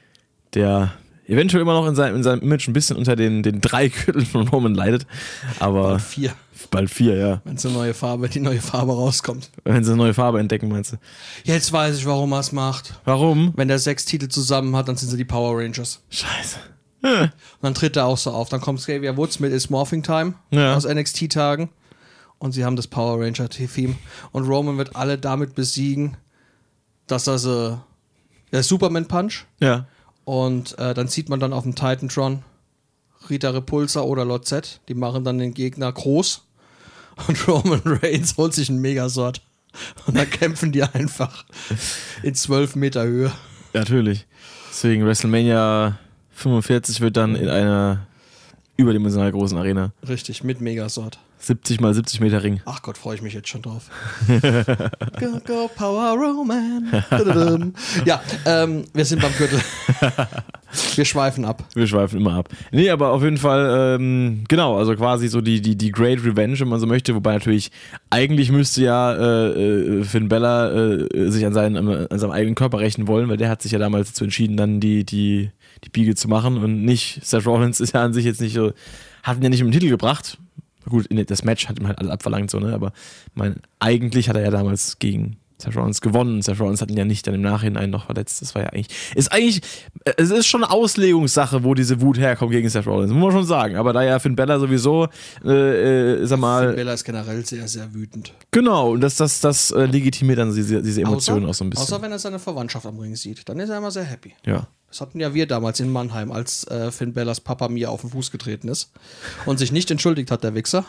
der eventuell immer noch in seinem, in seinem Image ein bisschen unter den, den drei Gürteln von Roman leidet, aber bald vier. Bald vier, ja. Wenn es eine neue Farbe, die neue Farbe rauskommt. Wenn sie eine neue Farbe entdecken, meinst du? Jetzt weiß ich, warum er es macht. Warum? Wenn der sechs Titel zusammen hat, dann sind sie die Power Rangers. Scheiße. Und dann tritt er auch so auf. Dann kommt Xavier Woods mit It's Morphing Time ja. aus N X T-Tagen. Und sie haben das Power Ranger-Theme. Und Roman wird alle damit besiegen, dass er so der Superman-Punch. Ja. Und äh, dann sieht man dann auf dem Titantron Rita Repulsa oder Lord Z. Die machen dann den Gegner groß. Und Roman Reigns holt sich einen Megasort. Und dann kämpfen die einfach in zwölf Meter Höhe. Ja, natürlich. Deswegen WrestleMania fünfundvierzig wird dann in einer überdimensional großen Arena. Richtig, mit Megasort. siebzig mal siebzig Meter Ring. Ach Gott, freue ich mich jetzt schon drauf. Go, go, Power Roman. Ja, ähm, wir sind beim Gürtel. Wir schweifen ab. Wir schweifen immer ab. Nee, aber auf jeden Fall, ähm, genau, also quasi so die, die, die Great Revenge, wenn man so möchte, wobei natürlich, eigentlich müsste ja äh, Finn Balor äh, sich an, seinen, an seinem eigenen Körper rächen wollen, weil der hat sich ja damals dazu entschieden, dann die, die, die Biege zu machen und nicht, Seth Rollins ist ja an sich jetzt nicht so, hat ihn ja nicht um den Titel gebracht. Gut, das Match hat ihm halt alles abverlangt, so, ne? Aber mein, eigentlich hat er ja damals gegen Seth Rollins gewonnen. Seth Rollins hat ihn ja nicht dann im Nachhinein noch verletzt. Das war ja eigentlich, ist eigentlich, es ist schon eine Auslegungssache, wo diese Wut herkommt gegen Seth Rollins, muss man schon sagen. Aber da ja Finn Balor sowieso, äh, äh, sag mal. Finn Balor ist generell sehr, sehr wütend. Genau, und das, das, das äh, legitimiert dann diese, diese Emotionen außer, auch so ein bisschen. Außer wenn er seine Verwandtschaft am Ring sieht, dann ist er immer sehr happy. Ja. Das hatten ja wir damals in Mannheim, als äh, Finn Balors Papa mir auf den Fuß getreten ist und sich nicht entschuldigt hat, der Wichser.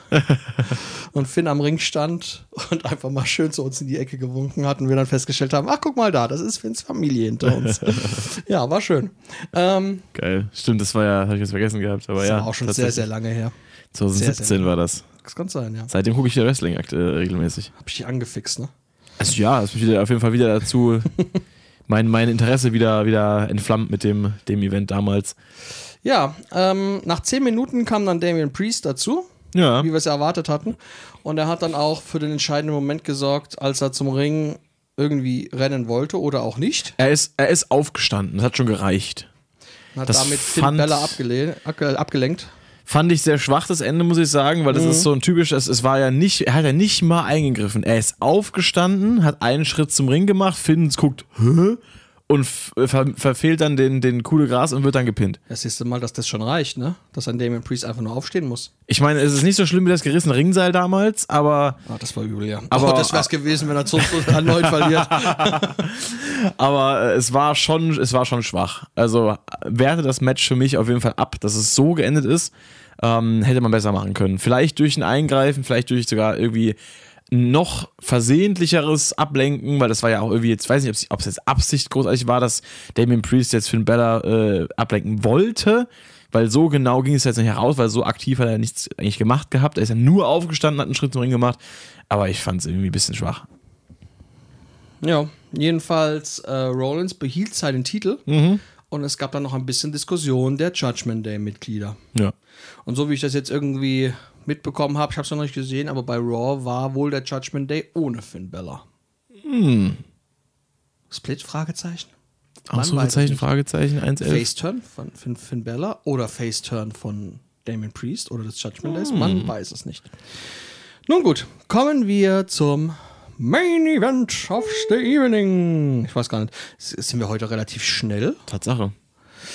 Und Finn am Ring stand und einfach mal schön zu uns in die Ecke gewunken hat und wir dann festgestellt haben, ach, guck mal da, das ist Finns Familie hinter uns. Ja, war schön. Ähm, Geil, stimmt, das war ja, habe ich jetzt vergessen gehabt, aber das ja. war auch schon sehr, sehr lange her. zwanzig siebzehn sehr, sehr war das. Das kann sein, ja. Seitdem gucke ich wieder Wrestling äh, regelmäßig. Hab ich dich angefixt, ne? Also ja, das mich wieder auf jeden Fall wieder dazu... Mein, mein Interesse wieder, wieder entflammt mit dem, dem Event damals. Ja, ähm, nach zehn Minuten kam dann Damian Priest dazu, ja. wie wir es erwartet hatten. Und er hat dann auch für den entscheidenden Moment gesorgt, als er zum Ring irgendwie rennen wollte oder auch nicht. Er ist, er ist aufgestanden, das hat schon gereicht. Und hat das damit Finn Balor abgele- abgelenkt. Fand ich sehr schwach, das Ende, muss ich sagen, weil das mhm. ist so ein typisches, es war ja nicht, er hat ja nicht mal eingegriffen. Er ist aufgestanden, hat einen Schritt zum Ring gemacht, Finn guckt, hä? Und ver- verfehlt dann den, den Coup de Grâce und wird dann gepinnt. Das siehste mal, dass das schon reicht, ne? Dass ein Damian Priest einfach nur aufstehen muss. Ich meine, es ist nicht so schlimm wie das gerissene Ringseil damals, aber... Ah, das war übel, ja. Aber oh, das wär's gewesen, wenn er so erneut verliert. Aber äh, es war schon, es war schon schwach. Also werte das Match für mich auf jeden Fall ab, dass es so geendet ist. Ähm, hätte man besser machen können. Vielleicht durch ein Eingreifen, vielleicht durch sogar irgendwie noch versehentlicheres Ablenken, weil das war ja auch irgendwie, jetzt weiß ich nicht, ob es jetzt Absicht großartig war, dass Damian Priest jetzt Finn Balor äh, ablenken wollte, weil so genau ging es jetzt nicht heraus, weil so aktiv hat er nichts eigentlich gemacht gehabt. Er ist ja nur aufgestanden, hat einen Schritt zum Ring gemacht, aber ich fand es irgendwie ein bisschen schwach. Ja, jedenfalls äh, Rollins behielt seinen Titel mhm. und es gab dann noch ein bisschen Diskussion der Judgment Day-Mitglieder. Ja. Und so wie ich das jetzt irgendwie mitbekommen habe, ich habe es noch nicht gesehen, aber bei Raw war wohl der Judgment Day ohne Finn Balor. Hm. Split? Fragezeichen? Ausrufezeichen, Fragezeichen, eins elf. Face-Turn von Finn, Finn Balor oder Face-Turn von Damian Priest oder des Judgment Days? Man hm. weiß es nicht. Nun gut, kommen wir zum Main Event of the Evening. Ich weiß gar nicht, sind wir heute relativ schnell? Tatsache.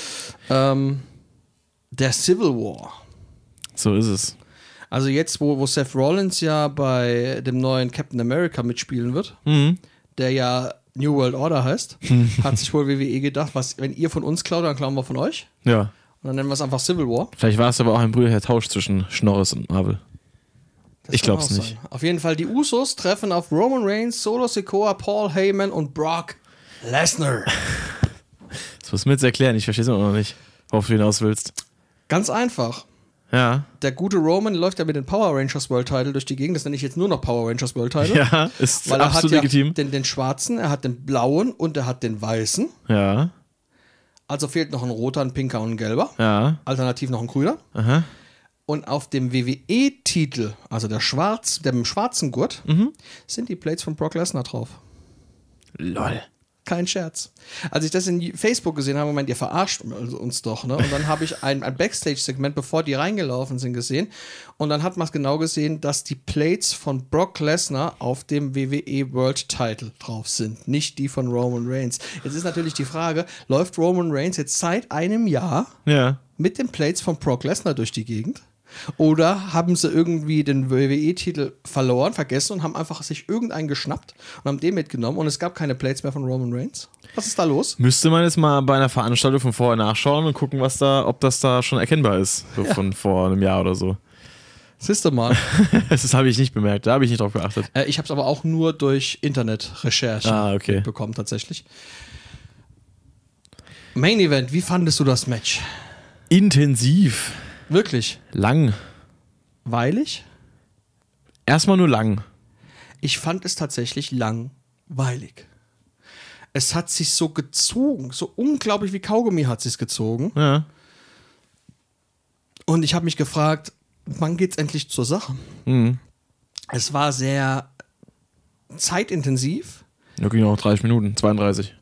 Ähm, der Civil War. So ist es. Also jetzt, wo, wo Seth Rollins ja bei dem neuen Captain America mitspielen wird, mhm. der ja New World Order heißt, hat sich wohl W W E gedacht, was, wenn ihr von uns klaut, dann klauen wir von euch. Ja. Und dann nennen wir es einfach Civil War. Vielleicht war es aber auch ein brüderlicher Tausch zwischen Schnorres und Marvel. Das ich glaube es nicht. Sein. Auf jeden Fall, die Usos treffen auf Roman Reigns, Solo Sikoa, Paul Heyman und Brock Lesnar. Das musst du mir jetzt erklären, ich verstehe es immer noch nicht, worauf du hinaus willst. Ganz einfach. Ja. Der gute Roman läuft ja mit den Power Rangers World Title durch die Gegend. Das nenne ich jetzt nur noch Power Rangers World Title. Ja, ist weil er absolut hat legitim. Ja den, den schwarzen, er hat den blauen und er hat den weißen. Ja. Also fehlt noch ein roter, ein pinker und ein gelber. Ja. Alternativ noch ein grüner. Aha. Und auf dem W W E-Titel, also der schwarz, dem schwarzen Gurt, mhm. sind die Plates von Brock Lesnar drauf. Lol. Kein Scherz. Als ich das in Facebook gesehen habe, meint ihr verarscht uns doch, ne? Und dann habe ich ein, ein Backstage-Segment, bevor die reingelaufen sind, gesehen. Und dann hat man genau gesehen, dass die Plates von Brock Lesnar auf dem W W E World Title drauf sind, nicht die von Roman Reigns. Jetzt ist natürlich die Frage, läuft Roman Reigns jetzt seit einem Jahr ja. mit den Plates von Brock Lesnar durch die Gegend? Oder haben sie irgendwie den W W E-Titel verloren, vergessen und haben einfach sich irgendeinen geschnappt und haben den mitgenommen und es gab keine Plates mehr von Roman Reigns? Was ist da los? Müsste man jetzt mal bei einer Veranstaltung von vorher nachschauen und gucken, was da, ob das da schon erkennbar ist, so ja. von vor einem Jahr oder so. Siehst du mal. Das habe ich nicht bemerkt, da habe ich nicht drauf geachtet. Äh, ich habe es aber auch nur durch Internet-Recherche ah, okay. bekommen, tatsächlich. Main Event, wie fandest du das Match? Intensiv. Wirklich? Lang. Weilig? Erstmal nur lang. Ich fand es tatsächlich langweilig. Es hat sich so gezogen, so unglaublich wie Kaugummi hat es sich gezogen. Ja. Und ich habe mich gefragt, wann geht's endlich zur Sache? Mhm. Es war sehr zeitintensiv. Ja, ging auch dreißig Minuten, zweiunddreißig.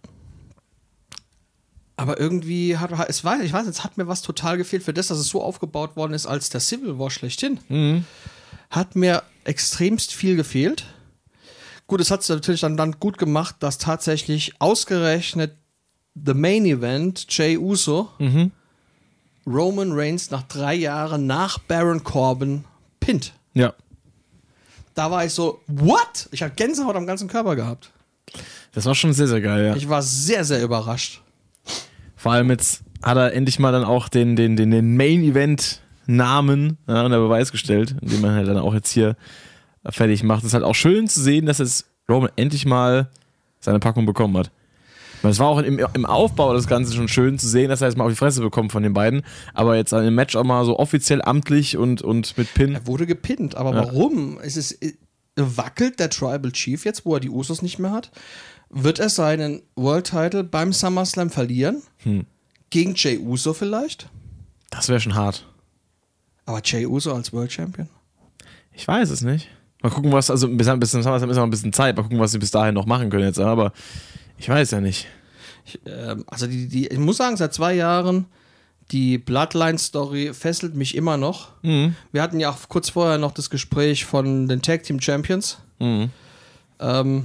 Aber irgendwie hat es war, ich weiß, es hat mir was total gefehlt für das, dass es so aufgebaut worden ist als der Civil War schlechthin. Mhm. Hat mir extremst viel gefehlt. Gut, es hat es natürlich dann, dann gut gemacht, dass tatsächlich ausgerechnet The Main Event, Jey Uso, mhm. Roman Reigns nach drei Jahren nach Baron Corbin pinnt. Ja. Da war ich so, what? Ich habe Gänsehaut am ganzen Körper gehabt. Das war schon sehr, sehr geil, ja. Ich war sehr, sehr überrascht. Vor allem jetzt hat er endlich mal dann auch den, den, den, den Main-Event-Namen ja, unter Beweis gestellt, indem man halt dann auch jetzt hier fertig macht. Es ist halt auch schön zu sehen, dass jetzt Roman endlich mal seine Packung bekommen hat. Es war auch im, im Aufbau das Ganze schon schön zu sehen, dass er jetzt mal auf die Fresse bekommt von den beiden, aber jetzt im Match auch mal so offiziell amtlich und, und mit Pin. Er wurde gepinnt, aber ja. Warum? Es ist, wackelt der Tribal Chief jetzt, wo er die Usos nicht mehr hat? Wird er seinen World Title beim SummerSlam verlieren? Hm. Gegen Jey Uso vielleicht? Das wäre schon hart. Aber Jey Uso als World Champion? Ich weiß es nicht. Mal gucken, was, also bis, bis zum SummerSlam ist noch ein bisschen Zeit, mal gucken, was sie bis dahin noch machen können jetzt, aber ich weiß ja nicht. Ich, äh, also die, die, ich muss sagen, seit zwei Jahren, die Bloodline-Story fesselt mich immer noch. Mhm. Wir hatten ja auch kurz vorher noch das Gespräch von den Tag Team Champions. Mhm. Ähm,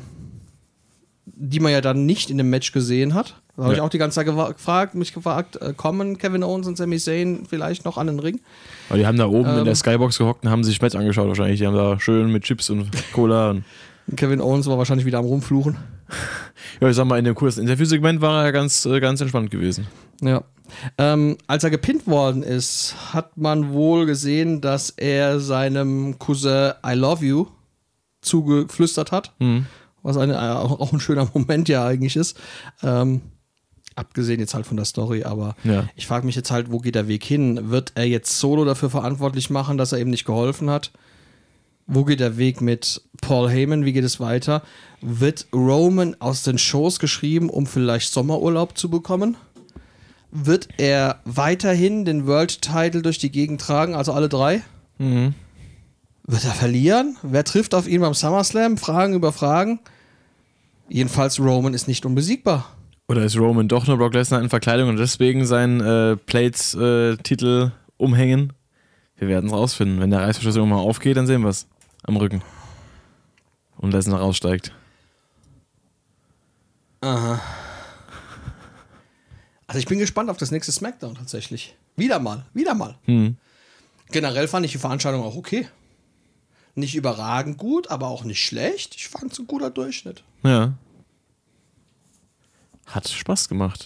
die man ja dann nicht in dem Match gesehen hat. Da habe ja. ich auch die ganze Zeit gefragt, mich gefragt, äh, kommen Kevin Owens und Sami Zayn vielleicht noch an den Ring? Aber die haben da oben ähm, in der Skybox gehockt und haben sich das Match angeschaut wahrscheinlich. Die haben da schön mit Chips und Cola. Und Kevin Owens war wahrscheinlich wieder am Rumfluchen. Ja, ich sag mal, in dem kurzen Interviewsegment war er ja ganz, ganz entspannt gewesen. Ja. Ähm, als er gepinnt worden ist, hat man wohl gesehen, dass er seinem Cousin I Love You zugeflüstert hat. Mhm. Was eine, auch ein schöner Moment ja eigentlich ist. Ähm, abgesehen jetzt halt von der Story, aber ja. Ich frage mich jetzt halt, wo geht der Weg hin? Wird er jetzt Solo dafür verantwortlich machen, dass er eben nicht geholfen hat? Wo geht der Weg mit Paul Heyman? Wie geht es weiter? Wird Roman aus den Shows geschrieben, um vielleicht Sommerurlaub zu bekommen? Wird er weiterhin den World Title durch die Gegend tragen, also alle drei? Mhm. Wird er verlieren? Wer trifft auf ihn beim SummerSlam? Fragen über Fragen. Jedenfalls, Roman ist nicht unbesiegbar. Oder ist Roman doch nur Brock Lesnar in Verkleidung und deswegen seinen äh, Plates-Titel äh, umhängen? Wir werden es rausfinden. Wenn der Reißverschluss irgendwann mal aufgeht, dann sehen wir es am Rücken. Und Lesnar raussteigt. Aha. Also ich bin gespannt auf das nächste SmackDown tatsächlich. Wieder mal, wieder mal. Hm. Generell fand ich die Veranstaltung auch okay. Nicht überragend gut, aber auch nicht schlecht. Ich fand es ein guter Durchschnitt. Ja. Hat Spaß gemacht.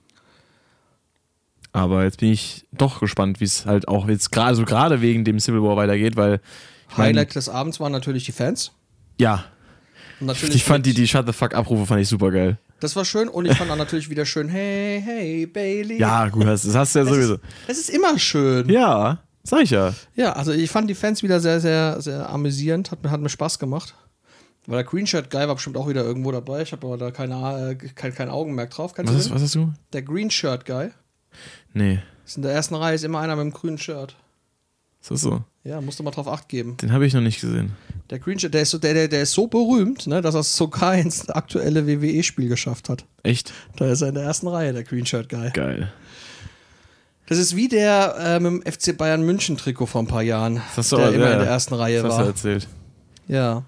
Aber jetzt bin ich doch gespannt, wie es halt auch jetzt gerade so gerade wegen dem Civil War weitergeht, weil ich Highlight mein, des Abends waren natürlich die Fans. Ja. Und natürlich ich fand die, die Shut the Fuck Abrufe fand ich super geil. Das war schön und ich fand dann natürlich wieder schön, hey, hey, Bailey. Ja, gut, das, das hast du ja das sowieso. Ist, das ist immer schön. Ja, sag ich ja. Ja, also ich fand die Fans wieder sehr, sehr, sehr amüsierend. Hat mir, hat mir Spaß gemacht. Weil der Green Shirt Guy war bestimmt auch wieder irgendwo dabei. Ich habe aber da keine, äh, kein, kein Augenmerk drauf. Was, ist, was hast du? Der Green Shirt Guy. Nee. Ist in der ersten Reihe ist immer einer mit einem grünen Shirt. Ist das so? Ja, musst du mal drauf Acht geben. Den habe ich noch nicht gesehen. Der Green Shirt, der ist so, der, der, der ist so berühmt, ne, dass er es sogar ins aktuelle W W E-Spiel geschafft hat. Echt? Da ist er in der ersten Reihe, der Green Shirt Guy. Geil. Das ist wie der äh, mit dem F C Bayern München Trikot vor ein paar Jahren, das hast du der aber, immer ja, in der ersten Reihe das war. hast du erzählt. Ja.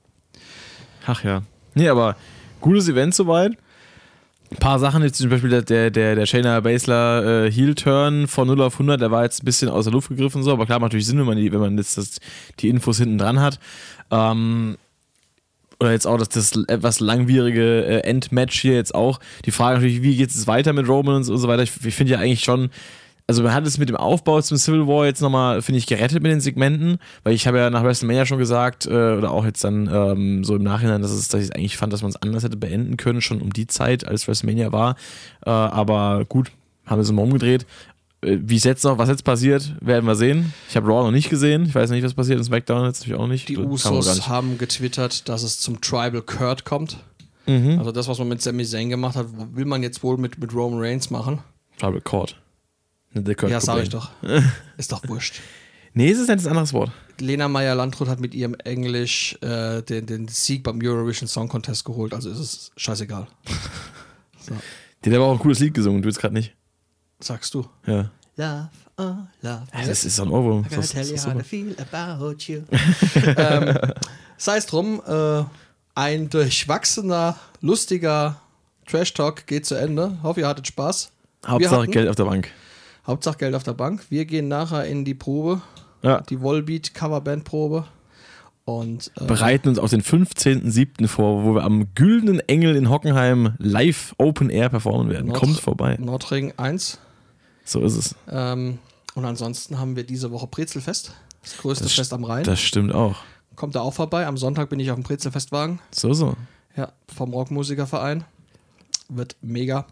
Ach ja. Nee, aber gutes Event soweit. Ein paar Sachen, jetzt zum Beispiel der, der, der Shayna Baszler äh, Heel-Turn von null auf hundert, der war jetzt ein bisschen aus der Luft gegriffen, so, aber klar, macht natürlich Sinn, wenn man, die, wenn man jetzt das, die Infos hinten dran hat. Ähm, oder jetzt auch das, das etwas langwierige äh, Endmatch hier jetzt auch. Die Frage natürlich, wie geht es weiter mit Roman und so, und so weiter. Ich, ich finde ja eigentlich schon, also man hat es mit dem Aufbau zum Civil War jetzt nochmal, finde ich, gerettet mit den Segmenten, weil ich habe ja nach WrestleMania schon gesagt, äh, oder auch jetzt dann ähm, so im Nachhinein, dass, es, dass ich eigentlich fand, dass man es anders hätte beenden können, schon um die Zeit, als WrestleMania war. Äh, aber gut, haben wir es immer umgedreht. Äh, wie es jetzt noch, was jetzt passiert, werden wir sehen. Ich habe Raw noch nicht gesehen. Ich weiß nicht, was passiert in SmackDown, jetzt natürlich auch nicht. Die Usos haben getwittert, dass es zum Tribal Kurt kommt. Mhm. Also das, was man mit Sami Zayn gemacht hat, will man jetzt wohl mit, mit Roman Reigns machen. Tribal Court. Ja, sag ich doch. Ist doch wurscht. Nee, es ist jetzt ein anderes Wort. Lena Meyer-Landrut hat mit ihrem Englisch äh, den, den Sieg beim Eurovision Song Contest geholt, also ist es scheißegal. So. Die hat aber auch ein cooles Lied gesungen, du willst gerade nicht. Sagst du? Ja. Love, oh, love. Ja, das ist so ein Ohrwurm. I gotta tell you how to feel about you. ähm, sei es drum, äh, ein durchwachsener, lustiger Trash-Talk geht zu Ende. Hoffe, ihr hattet Spaß. Hauptsache Geld auf der Bank. Hauptsache Geld auf der Bank. Wir gehen nachher in die Probe. Ja. Die Volbeat Coverband-Probe. Und äh, bereiten uns auf den fünfzehnten siebten vor, wo wir am Güldenen Engel in Hockenheim live Open Air performen werden. Nord- Kommt vorbei. Nordring eins. So ist es. Ähm, und ansonsten haben wir diese Woche Brezelfest. Das größte das Fest am Rhein. Das stimmt auch. Kommt da auch vorbei. Am Sonntag bin ich auf dem Brezelfestwagen. So, so. Ja, vom Rockmusikerverein. Wird mega.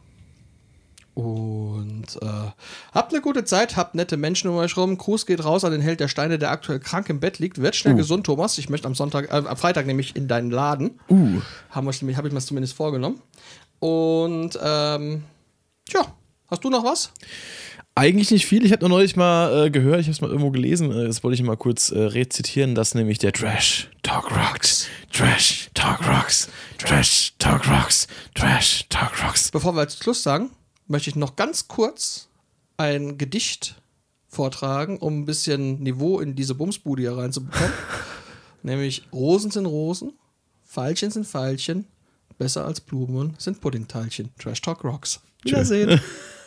Und äh, habt eine gute Zeit, habt nette Menschen um euch rum. Gruß geht raus an den Held der Steine, der aktuell krank im Bett liegt. Wird schnell uh. gesund, Thomas. Ich möchte am Sonntag, äh, am Freitag nämlich in deinen Laden. Uh. Habe hab ich mir das zumindest vorgenommen. Und ähm, tja, hast du noch was? Eigentlich nicht viel. Ich habe noch neulich mal äh, gehört, ich habe es mal irgendwo gelesen, äh, das wollte ich mal kurz äh, rezitieren, dass nämlich der Trash Talk Rocks, Trash Talk Rocks, Trash Talk Rocks, Trash Talk Rocks. Bevor wir jetzt Schluss sagen, möchte ich noch ganz kurz ein Gedicht vortragen, um ein bisschen Niveau in diese Bumsbude hier reinzubekommen. Nämlich Rosen sind Rosen, Veilchen sind Veilchen, besser als Blumen sind Puddingteilchen. Trash Talk Rocks. Wiedersehen.